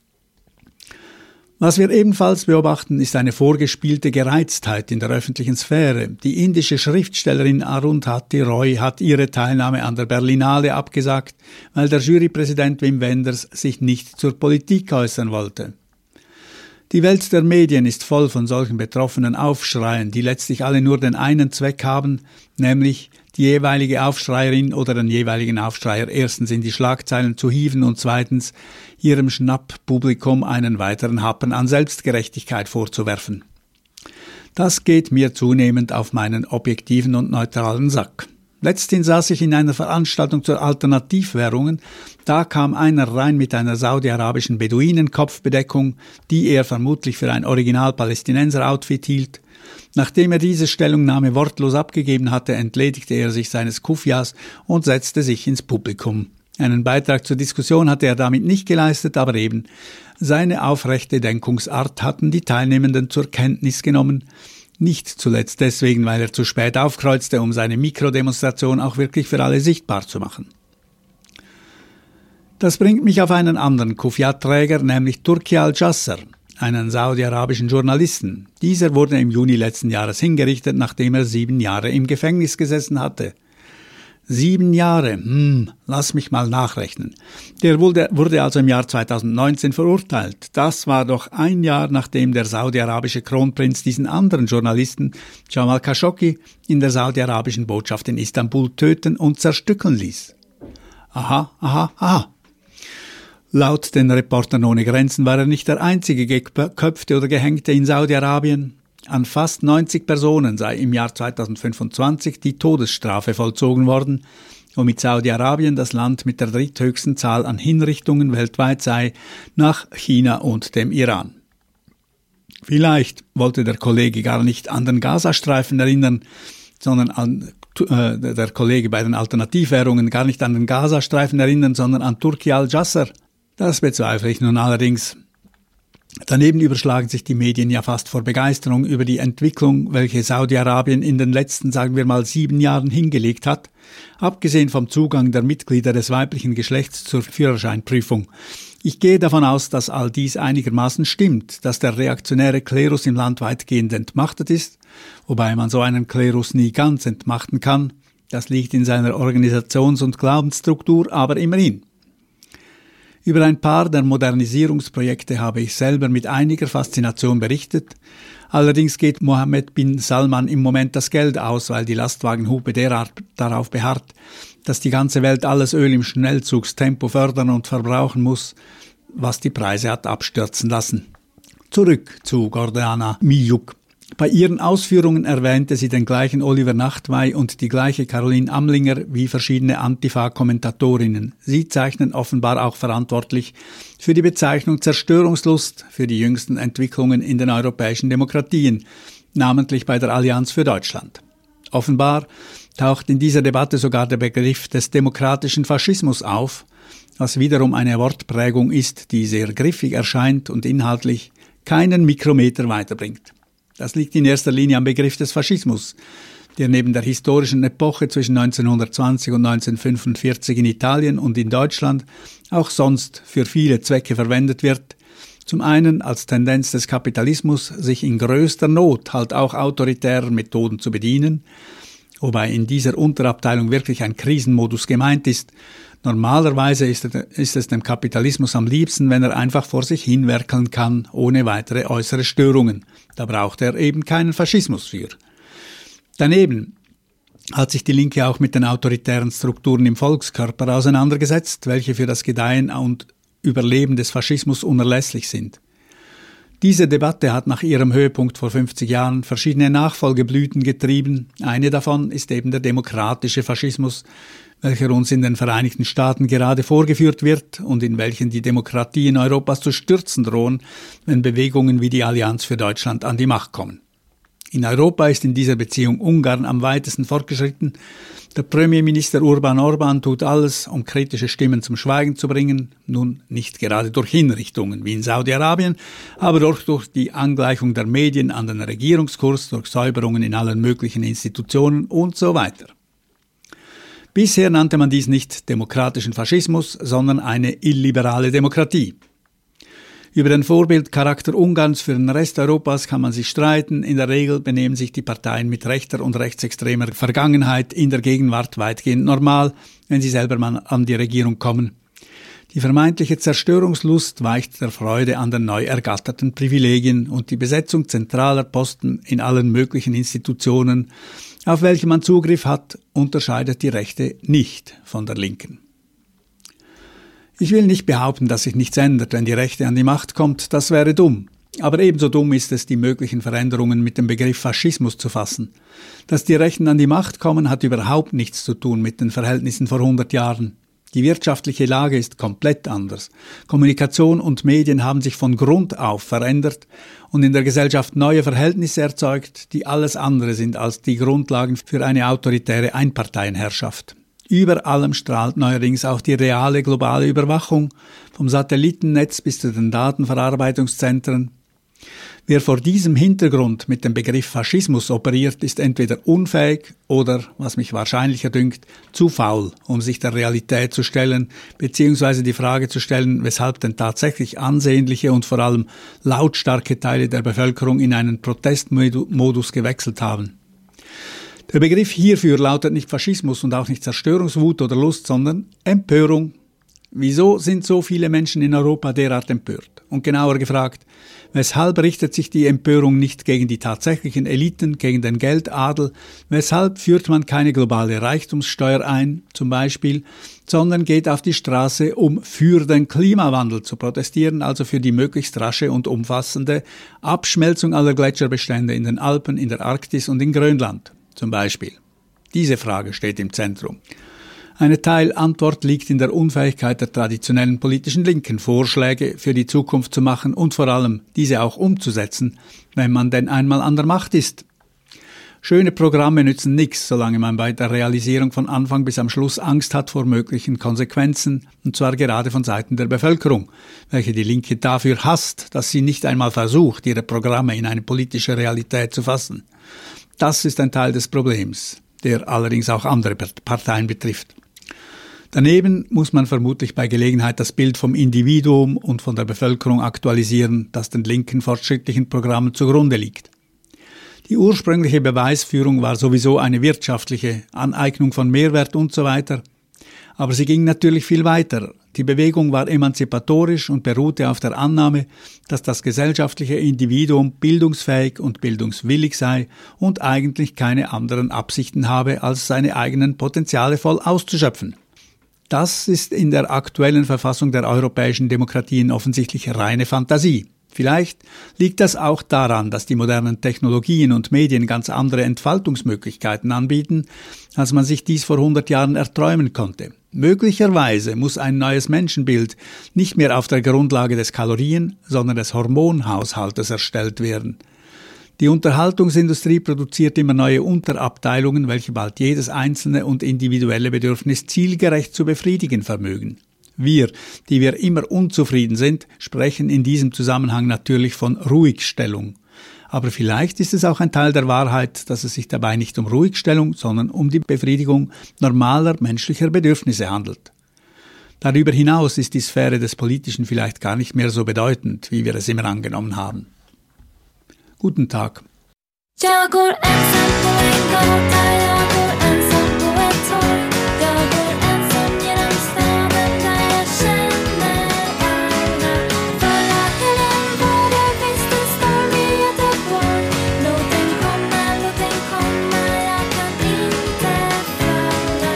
Speaker 8: Was wir ebenfalls beobachten, ist eine vorgespielte Gereiztheit in der öffentlichen Sphäre. Die indische Schriftstellerin Arundhati Roy hat ihre Teilnahme an der Berlinale abgesagt, weil der Jurypräsident Wim Wenders sich nicht zur Politik äußern wollte. Die Welt der Medien ist voll von solchen betroffenen Aufschreien, die letztlich alle nur den einen Zweck haben, nämlich die jeweilige Aufschreierin oder den jeweiligen Aufschreier erstens in die Schlagzeilen zu hieven und zweitens ihrem Schnapppublikum einen weiteren Happen an Selbstgerechtigkeit vorzuwerfen. Das geht mir zunehmend auf meinen objektiven und neutralen Sack. Letztens saß ich in einer Veranstaltung zur Alternativwährungen. Da kam einer rein mit einer saudi-arabischen Beduinenkopfbedeckung, die er vermutlich für ein Original-Palästinenser-Outfit hielt. Nachdem er diese Stellungnahme wortlos abgegeben hatte, entledigte er sich seines Kufjas und setzte sich ins Publikum. Einen Beitrag zur Diskussion hatte er damit nicht geleistet, aber eben seine aufrechte Denkungsart hatten die Teilnehmenden zur Kenntnis genommen. Nicht zuletzt deswegen, weil er zu spät aufkreuzte, um seine Mikrodemonstration auch wirklich für alle sichtbar zu machen. Das bringt mich auf einen anderen Kufiyat-Träger, nämlich Turki al-Jasser, einen saudi-arabischen Journalisten. Dieser wurde im Juni letzten Jahres hingerichtet, nachdem er sieben Jahre im Gefängnis gesessen hatte. Sieben Jahre, hm, lass mich mal nachrechnen. Der wurde, wurde also im Jahr zweitausendneunzehn verurteilt. Das war doch ein Jahr, nachdem der saudi-arabische Kronprinz diesen anderen Journalisten, Jamal Khashoggi, in der saudi-arabischen Botschaft in Istanbul töten und zerstückeln ließ. Aha, aha, aha. Laut den Reportern ohne Grenzen war er nicht der einzige Geköpfte oder Gehängte in Saudi-Arabien. An fast neunzig Personen sei im Jahr zweitausendfünfundzwanzig die Todesstrafe vollzogen worden, womit Saudi-Arabien das Land mit der dritthöchsten Zahl an Hinrichtungen weltweit sei, nach China und dem Iran. Vielleicht wollte der Kollege gar nicht an den Gazastreifen erinnern, sondern an äh, der Kollege bei den Alternativwährungen gar nicht an den Gazastreifen erinnern, sondern an Turki al-Jasser. Das bezweifle ich nun allerdings. Daneben überschlagen sich die Medien ja fast vor Begeisterung über die Entwicklung, welche Saudi-Arabien in den letzten, sagen wir mal, sieben Jahren hingelegt hat, abgesehen vom Zugang der Mitglieder des weiblichen Geschlechts zur Führerscheinprüfung. Ich gehe davon aus, dass all dies einigermaßen stimmt, dass der reaktionäre Klerus im Land weitgehend entmachtet ist, wobei man so einen Klerus nie ganz entmachten kann. Das liegt in seiner Organisations- und Glaubensstruktur, aber immerhin. Über ein paar der Modernisierungsprojekte habe ich selber mit einiger Faszination berichtet. Allerdings geht Mohammed bin Salman im Moment das Geld aus, weil die Lastwagenhupe derart darauf beharrt, dass die ganze Welt alles Öl im Schnellzugstempo fördern und verbrauchen muss, was die Preise hat abstürzen lassen. Zurück zu Gordana Mijuk. Bei ihren Ausführungen erwähnte sie den gleichen Oliver Nachtwey und die gleiche Caroline Amlinger wie verschiedene Antifa-Kommentatorinnen. Sie zeichnen offenbar auch verantwortlich für die Bezeichnung Zerstörungslust für die jüngsten Entwicklungen in den europäischen Demokratien, namentlich bei der Allianz für Deutschland. Offenbar taucht in dieser Debatte sogar der Begriff des demokratischen Faschismus auf, was wiederum eine Wortprägung ist, die sehr griffig erscheint und inhaltlich keinen Mikrometer weiterbringt. Das liegt in erster Linie am Begriff des Faschismus, der neben der historischen Epoche zwischen neunzehnhundertzwanzig und neunzehnhundertfünfundvierzig in Italien und in Deutschland auch sonst für viele Zwecke verwendet wird. Zum einen als Tendenz des Kapitalismus, sich in größter Not halt auch autoritärer Methoden zu bedienen, wobei in dieser Unterabteilung wirklich ein Krisenmodus gemeint ist. Normalerweise ist es dem Kapitalismus am liebsten, wenn er einfach vor sich hinwerkeln kann, ohne weitere äußere Störungen. Da braucht er eben keinen Faschismus für. Daneben hat sich die Linke auch mit den autoritären Strukturen im Volkskörper auseinandergesetzt, welche für das Gedeihen und Überleben des Faschismus unerlässlich sind. Diese Debatte hat nach ihrem Höhepunkt vor fünfzig Jahren verschiedene Nachfolgeblüten getrieben. Eine davon ist eben der demokratische Faschismus, welcher uns in den Vereinigten Staaten gerade vorgeführt wird und in welchen die Demokratien Europas zu stürzen drohen, wenn Bewegungen wie die Allianz für Deutschland an die Macht kommen. In Europa ist in dieser Beziehung Ungarn am weitesten fortgeschritten. Der Premierminister Urban Orban tut alles, um kritische Stimmen zum Schweigen zu bringen, nun nicht gerade durch Hinrichtungen wie in Saudi-Arabien, aber doch durch die Angleichung der Medien an den Regierungskurs, durch Säuberungen in allen möglichen Institutionen und so weiter. Bisher nannte man dies nicht demokratischen Faschismus, sondern eine illiberale Demokratie. Über den Vorbildcharakter Ungarns für den Rest Europas kann man sich streiten. In der Regel benehmen sich die Parteien mit rechter und rechtsextremer Vergangenheit in der Gegenwart weitgehend normal, wenn sie selber mal an die Regierung kommen. Die vermeintliche Zerstörungslust weicht der Freude an den neu ergatterten Privilegien und die Besetzung zentraler Posten in allen möglichen Institutionen, auf welche man Zugriff hat, unterscheidet die Rechte nicht von der Linken. Ich will nicht behaupten, dass sich nichts ändert, wenn die Rechte an die Macht kommt, das wäre dumm. Aber ebenso dumm ist es, die möglichen Veränderungen mit dem Begriff Faschismus zu fassen. Dass die Rechten an die Macht kommen, hat überhaupt nichts zu tun mit den Verhältnissen vor hundert Jahren. Die wirtschaftliche Lage ist komplett anders. Kommunikation und Medien haben sich von Grund auf verändert und in der Gesellschaft neue Verhältnisse erzeugt, die alles andere sind als die Grundlagen für eine autoritäre Einparteienherrschaft. Über allem strahlt neuerdings auch die reale globale Überwachung, vom Satellitennetz bis zu den Datenverarbeitungszentren. Wer vor diesem Hintergrund mit dem Begriff Faschismus operiert, ist entweder unfähig oder, was mich wahrscheinlicher dünkt, zu faul, um sich der Realität zu stellen, beziehungsweise die Frage zu stellen, weshalb denn tatsächlich ansehnliche und vor allem lautstarke Teile der Bevölkerung in einen Protestmodus gewechselt haben. Der Begriff hierfür lautet nicht Faschismus und auch nicht Zerstörungswut oder Lust, sondern Empörung. Wieso sind so viele Menschen in Europa derart empört? Und genauer gefragt, weshalb richtet sich die Empörung nicht gegen die tatsächlichen Eliten, gegen den Geldadel? Weshalb führt man keine globale Reichtumssteuer ein, zum Beispiel, sondern geht auf die Straße, um für den Klimawandel zu protestieren, also für die möglichst rasche und umfassende Abschmelzung aller Gletscherbestände in den Alpen, in der Arktis und in Grönland, zum Beispiel? Diese Frage steht im Zentrum. Eine Teilantwort liegt in der Unfähigkeit der traditionellen politischen Linken, Vorschläge für die Zukunft zu machen und vor allem diese auch umzusetzen, wenn man denn einmal an der Macht ist. Schöne Programme nützen nichts, solange man bei der Realisierung von Anfang bis am Schluss Angst hat vor möglichen Konsequenzen, und zwar gerade von Seiten der Bevölkerung, welche die Linke dafür hasst, dass sie nicht einmal versucht, ihre Programme in eine politische Realität zu fassen. Das ist ein Teil des Problems, der allerdings auch andere Parteien betrifft. Daneben muss man vermutlich bei Gelegenheit das Bild vom Individuum und von der Bevölkerung aktualisieren, das den linken fortschrittlichen Programmen zugrunde liegt. Die ursprüngliche Beweisführung war sowieso eine wirtschaftliche Aneignung von Mehrwert und so weiter. Aber sie ging natürlich viel weiter. Die Bewegung war emanzipatorisch und beruhte auf der Annahme, dass das gesellschaftliche Individuum bildungsfähig und bildungswillig sei und eigentlich keine anderen Absichten habe, als seine eigenen Potenziale voll auszuschöpfen. Das ist in der aktuellen Verfassung der europäischen Demokratien offensichtlich reine Fantasie. Vielleicht liegt das auch daran, dass die modernen Technologien und Medien ganz andere Entfaltungsmöglichkeiten anbieten, als man sich dies vor hundert Jahren erträumen konnte. Möglicherweise muss ein neues Menschenbild nicht mehr auf der Grundlage des Kalorien-, sondern des Hormonhaushaltes erstellt werden. Die Unterhaltungsindustrie produziert immer neue Unterabteilungen, welche bald jedes einzelne und individuelle Bedürfnis zielgerecht zu befriedigen vermögen. Wir, die wir immer unzufrieden sind, sprechen in diesem Zusammenhang natürlich von Ruhigstellung. Aber vielleicht ist es auch ein Teil der Wahrheit, dass es sich dabei nicht um Ruhigstellung, sondern um die Befriedigung normaler menschlicher Bedürfnisse handelt. Darüber hinaus ist die Sphäre des Politischen vielleicht gar nicht mehr so bedeutend, wie wir es immer angenommen haben. Guten Tag.
Speaker 9: Jag går ensam på en gata, jag går ensam på ett torg. Jag går ensam genom staden där jag känner alla. Förra helgen var det visst en storm i Göteborg. Låt den komma, låt den komma, jag kan inte falla.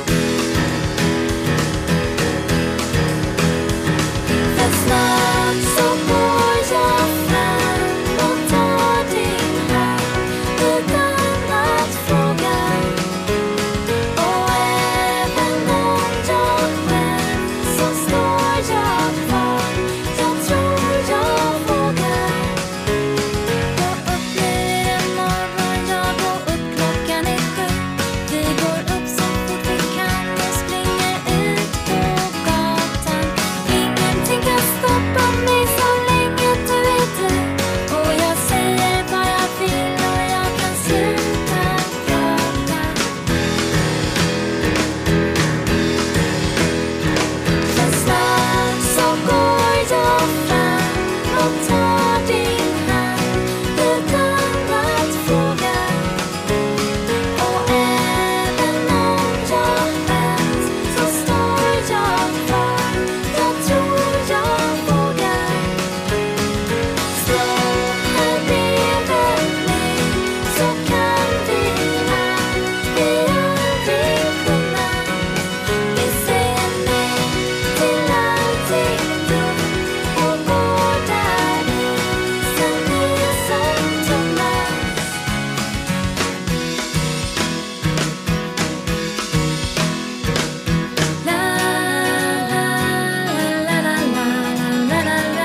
Speaker 9: För snart så går jag fram och tar din hand utan att fråga. Och även om jag skäms så står jag kvar. Jag tror jag vågar. Gå upp nu imorgon, jag går upp klockan är sju. Vi går upp så fort vi kan och springer ut på gatan. Ingenting kan stoppa mig så länge du är du. Och jag säger vad jag vill och jag kan sluta prata. För snart så går jag fram och tar din hand utan att fråga. Och även om jag skäms så står jag kvar. Jag tror jag vågar. Stå här bredvid mig så kan vi aldrig, aldrig kunna. Vi säger nej till allting dumt och går där isen är som tunnast. La la la la la la la la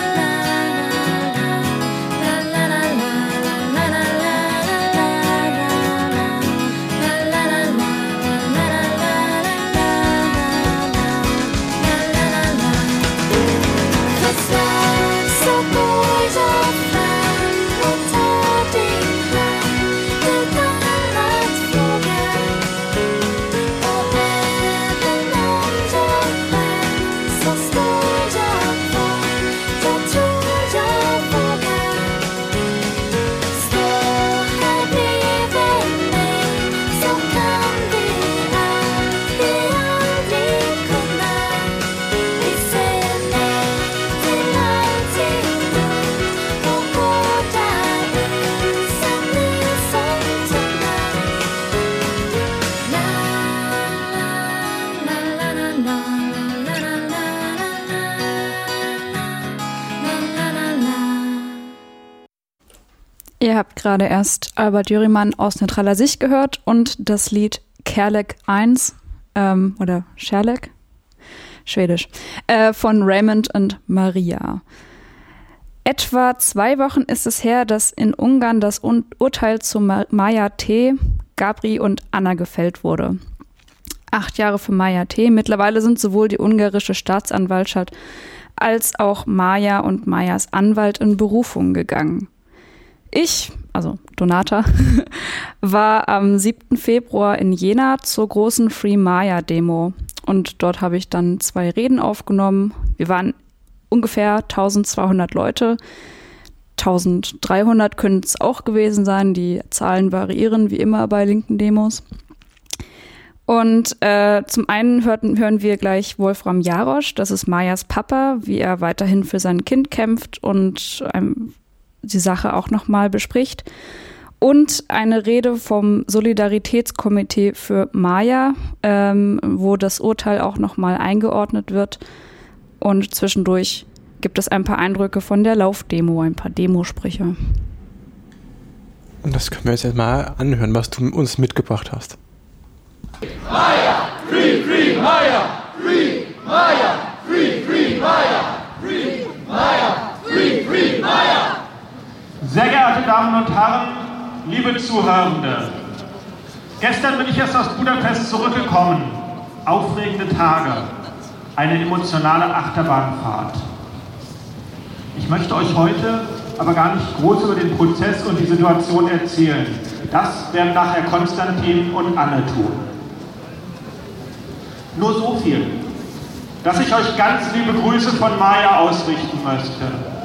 Speaker 9: För snart så går jag fram och tar din hand utan att fråga. Och även om jag skäms så står jag kvar. Jag tror jag vågar. Stå här bredvid mig så kan vi aldrig, aldrig kunna. Vi säger nej till allting dumt och går där isen är som tunnast.
Speaker 4: Ihr habt gerade erst Albert Jörimann aus neutraler Sicht gehört und das Lied Kärlek eins ähm, oder Kärlek, Schwedisch, äh, von Raymond und Maria. Etwa zwei Wochen ist es her, dass in Ungarn das Un- Urteil zu Ma- Maja T., Gabri und Anna gefällt wurde. Acht Jahre für Maja T. Mittlerweile sind sowohl die ungarische Staatsanwaltschaft als auch Maja und Majas Anwalt in Berufung gegangen. Ich, also Donata, war am siebten Februar in Jena zur großen Free Maya Demo und dort habe ich dann zwei Reden aufgenommen. Wir waren ungefähr eintausendzweihundert Leute, eintausenddreihundert können es auch gewesen sein, die Zahlen variieren wie immer bei linken Demos. Und äh, zum einen hörten, hören wir gleich Wolfram Jarosch, das ist Majas Papa, wie er weiterhin für sein Kind kämpft und ähm, die Sache auch nochmal bespricht. Und eine Rede vom Solidaritätskomitee für Maja, ähm, wo das Urteil auch nochmal eingeordnet wird. Und zwischendurch gibt es ein paar Eindrücke von der Laufdemo, ein paar Demosprüche.
Speaker 5: Und das können wir jetzt mal anhören, was du uns mitgebracht hast.
Speaker 10: Maya, free, free, Maya, free, Maya, free, free, Maya, free, Maya, free, free, Maya.
Speaker 11: Sehr geehrte Damen und Herren, liebe Zuhörende, gestern bin ich erst aus Budapest zurückgekommen. Aufregende Tage, eine emotionale Achterbahnfahrt. Ich möchte euch heute aber gar nicht groß über den Prozess und die Situation erzählen. Das werden nachher Konstantin und Anne tun. Nur so viel, dass ich euch ganz liebe Grüße von Maja ausrichten möchte.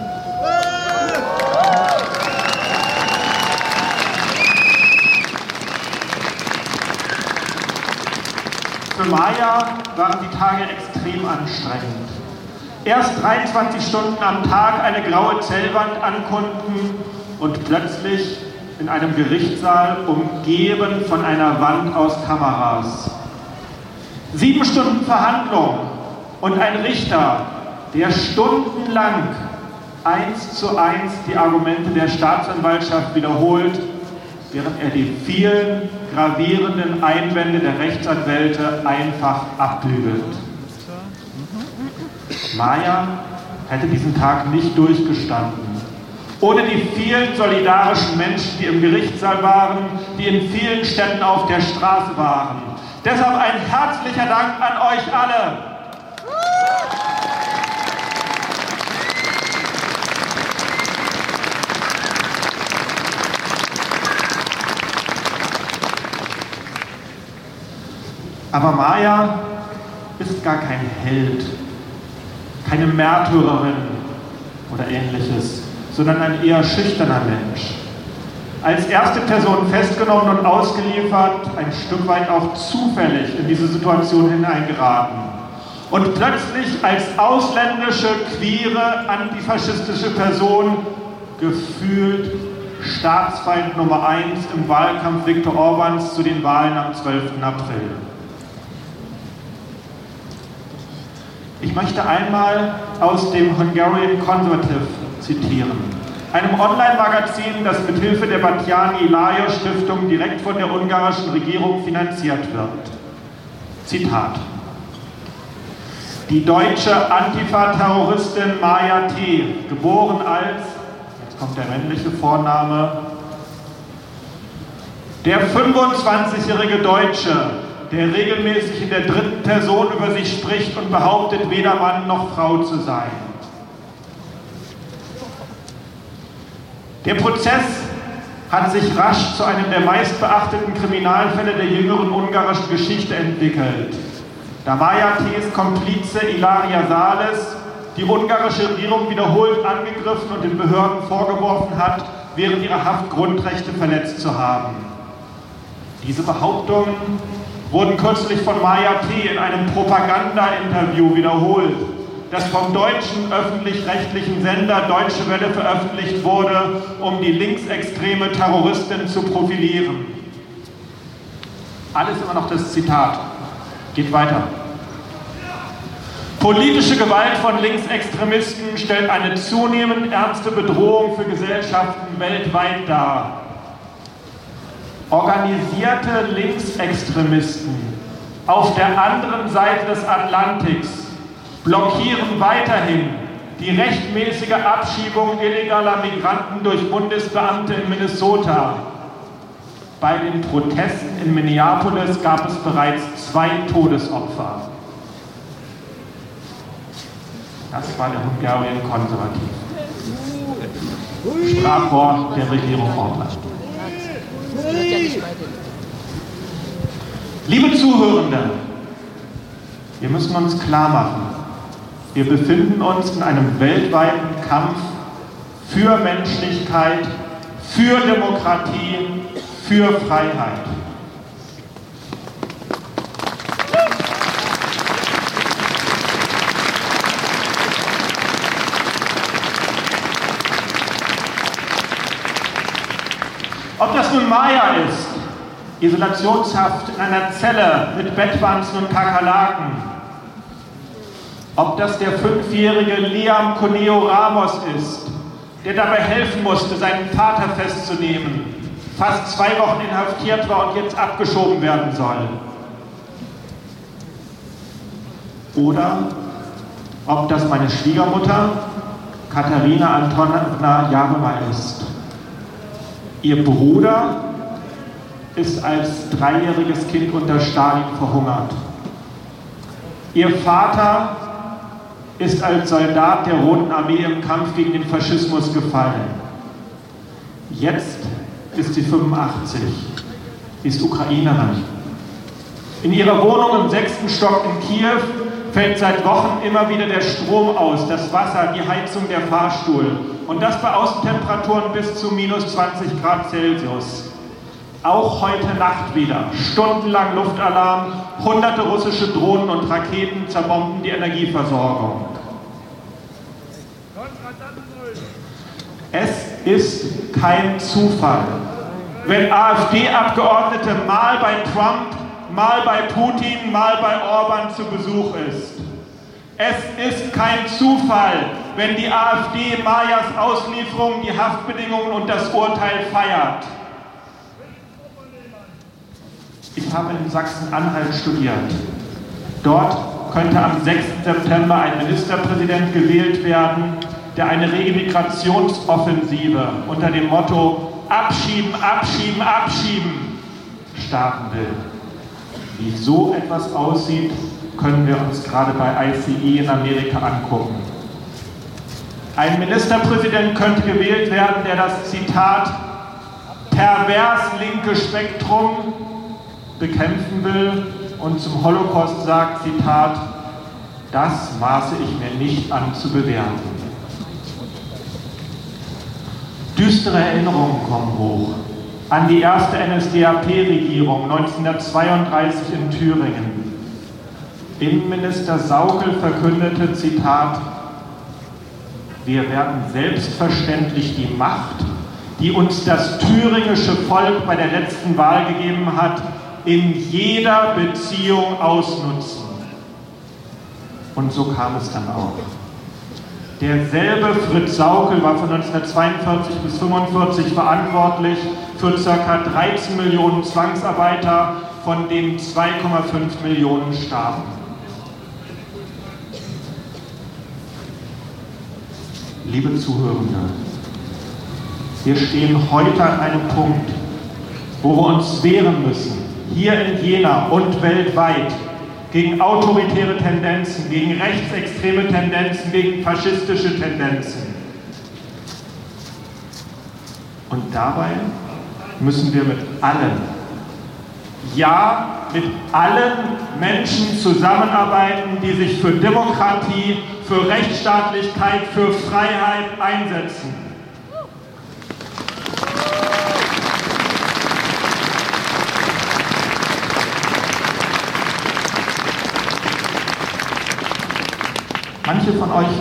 Speaker 11: Für Maja waren die Tage extrem anstrengend. Erst dreiundzwanzig Stunden am Tag eine graue Zellwand ankunden und plötzlich in einem Gerichtssaal umgeben von einer Wand aus Kameras. Sieben Stunden Verhandlung und ein Richter, der stundenlang eins zu eins die Argumente der Staatsanwaltschaft wiederholt, während er die vielen gravierenden Einwände der Rechtsanwälte einfach abbügelt. Maja hätte diesen Tag nicht durchgestanden. Ohne die vielen solidarischen Menschen, die im Gerichtssaal waren, die in vielen Städten auf der Straße waren. Deshalb ein herzlicher Dank an euch alle. Aber Maja ist gar kein Held, keine Märtyrerin oder ähnliches, sondern ein eher schüchterner Mensch. Als erste Person festgenommen und ausgeliefert, ein Stück weit auch zufällig in diese Situation hineingeraten. Und plötzlich als ausländische, queere, antifaschistische Person gefühlt Staatsfeind Nummer eins im Wahlkampf Viktor Orbáns zu den Wahlen am zwölften April. Ich möchte einmal aus dem Hungarian Conservative zitieren, einem Online-Magazin, das mithilfe der Batjani Lajos Stiftung direkt von der ungarischen Regierung finanziert wird. Zitat: Die deutsche Antifa-Terroristin Maja T., geboren als, jetzt kommt der männliche Vorname, der fünfundzwanzigjährige Deutsche, der regelmäßig in der dritten Person über sich spricht und behauptet, weder Mann noch Frau zu sein. Der Prozess hat sich rasch zu einem der meistbeachteten Kriminalfälle der jüngeren ungarischen Geschichte entwickelt, da Maja T.'s Komplize Ilaria Sales die ungarische Regierung wiederholt angegriffen und den Behörden vorgeworfen hat, während ihrer Haft Grundrechte verletzt zu haben. Diese Behauptungen wurden kürzlich von Maja T. in einem Propaganda-Interview wiederholt, das vom deutschen öffentlich-rechtlichen Sender Deutsche Welle veröffentlicht wurde, um die linksextreme Terroristin zu profilieren. Alles immer noch das Zitat. Geht weiter. Politische Gewalt von Linksextremisten stellt eine zunehmend ernste Bedrohung für Gesellschaften weltweit dar. Organisierte Linksextremisten auf der anderen Seite des Atlantiks blockieren weiterhin die rechtmäßige Abschiebung illegaler Migranten durch Bundesbeamte in Minnesota. Bei den Protesten in Minneapolis gab es bereits zwei Todesopfer. Das war der Hungarian-Konservativ. Sprachrohr der Regierung Orban. Liebe Zuhörende, wir müssen uns klar machen, wir befinden uns in einem weltweiten Kampf für Menschlichkeit, für Demokratie, für Freiheit. Ob das nun Maya ist, Isolationshaft in einer Zelle mit Bettwanzen und Kakerlaken, ob das der fünfjährige Liam Cuneo Ramos ist, der dabei helfen musste, seinen Vater festzunehmen, fast zwei Wochen inhaftiert war und jetzt abgeschoben werden soll. Oder ob das meine Schwiegermutter, Katharina Antonowna Jarema, ist. Ihr Bruder ist als dreijähriges Kind unter Stalin verhungert. Ihr Vater ist als Soldat der Roten Armee im Kampf gegen den Faschismus gefallen. Jetzt ist sie fünfundachtzig, ist Ukrainerin. In ihrer Wohnung im sechsten Stock in Kiew fällt seit Wochen immer wieder der Strom aus, das Wasser, die Heizung, der Fahrstuhl. Und das bei Außentemperaturen bis zu minus zwanzig Grad Celsius. Auch heute Nacht wieder. Stundenlang Luftalarm, hunderte russische Drohnen und Raketen zerbomben die Energieversorgung. Es ist kein Zufall, wenn AfD-Abgeordnete mal bei Trump, mal bei Putin, mal bei Orban zu Besuch ist. Es ist kein Zufall, wenn die AfD Mayas Auslieferung, die Haftbedingungen und das Urteil feiert. Ich habe in Sachsen-Anhalt studiert. Dort könnte am sechsten September ein Ministerpräsident gewählt werden, der eine rege Migrationsoffensive unter dem Motto Abschieben, Abschieben, Abschieben starten will. Wie so etwas aussieht, können wir uns gerade bei I C E in Amerika angucken. Ein Ministerpräsident könnte gewählt werden, der das Zitat pervers linke Spektrum bekämpfen will und zum Holocaust sagt, Zitat, das maße ich mir nicht an zu bewerten. Düstere Erinnerungen kommen hoch an die erste N S D A P-Regierung neunzehnhundertzweiunddreißig in Thüringen. Innenminister Saukel verkündete, Zitat, wir werden selbstverständlich die Macht, die uns das thüringische Volk bei der letzten Wahl gegeben hat, in jeder Beziehung ausnutzen. Und so kam es dann auch. Derselbe Fritz Saukel war von neunzehnhundertzweiundvierzig bis fünfundvierzig verantwortlich für ca. dreizehn Millionen Zwangsarbeiter, von denen zwei Komma fünf Millionen starben. Liebe Zuhörende, wir stehen heute an einem Punkt, wo wir uns wehren müssen, hier in Jena und weltweit, gegen autoritäre Tendenzen, gegen rechtsextreme Tendenzen, gegen faschistische Tendenzen. Und dabei müssen wir mit allen, ja, mit allen Menschen zusammenarbeiten, die sich für Demokratie, für Rechtsstaatlichkeit, für Freiheit einsetzen. Manche von euch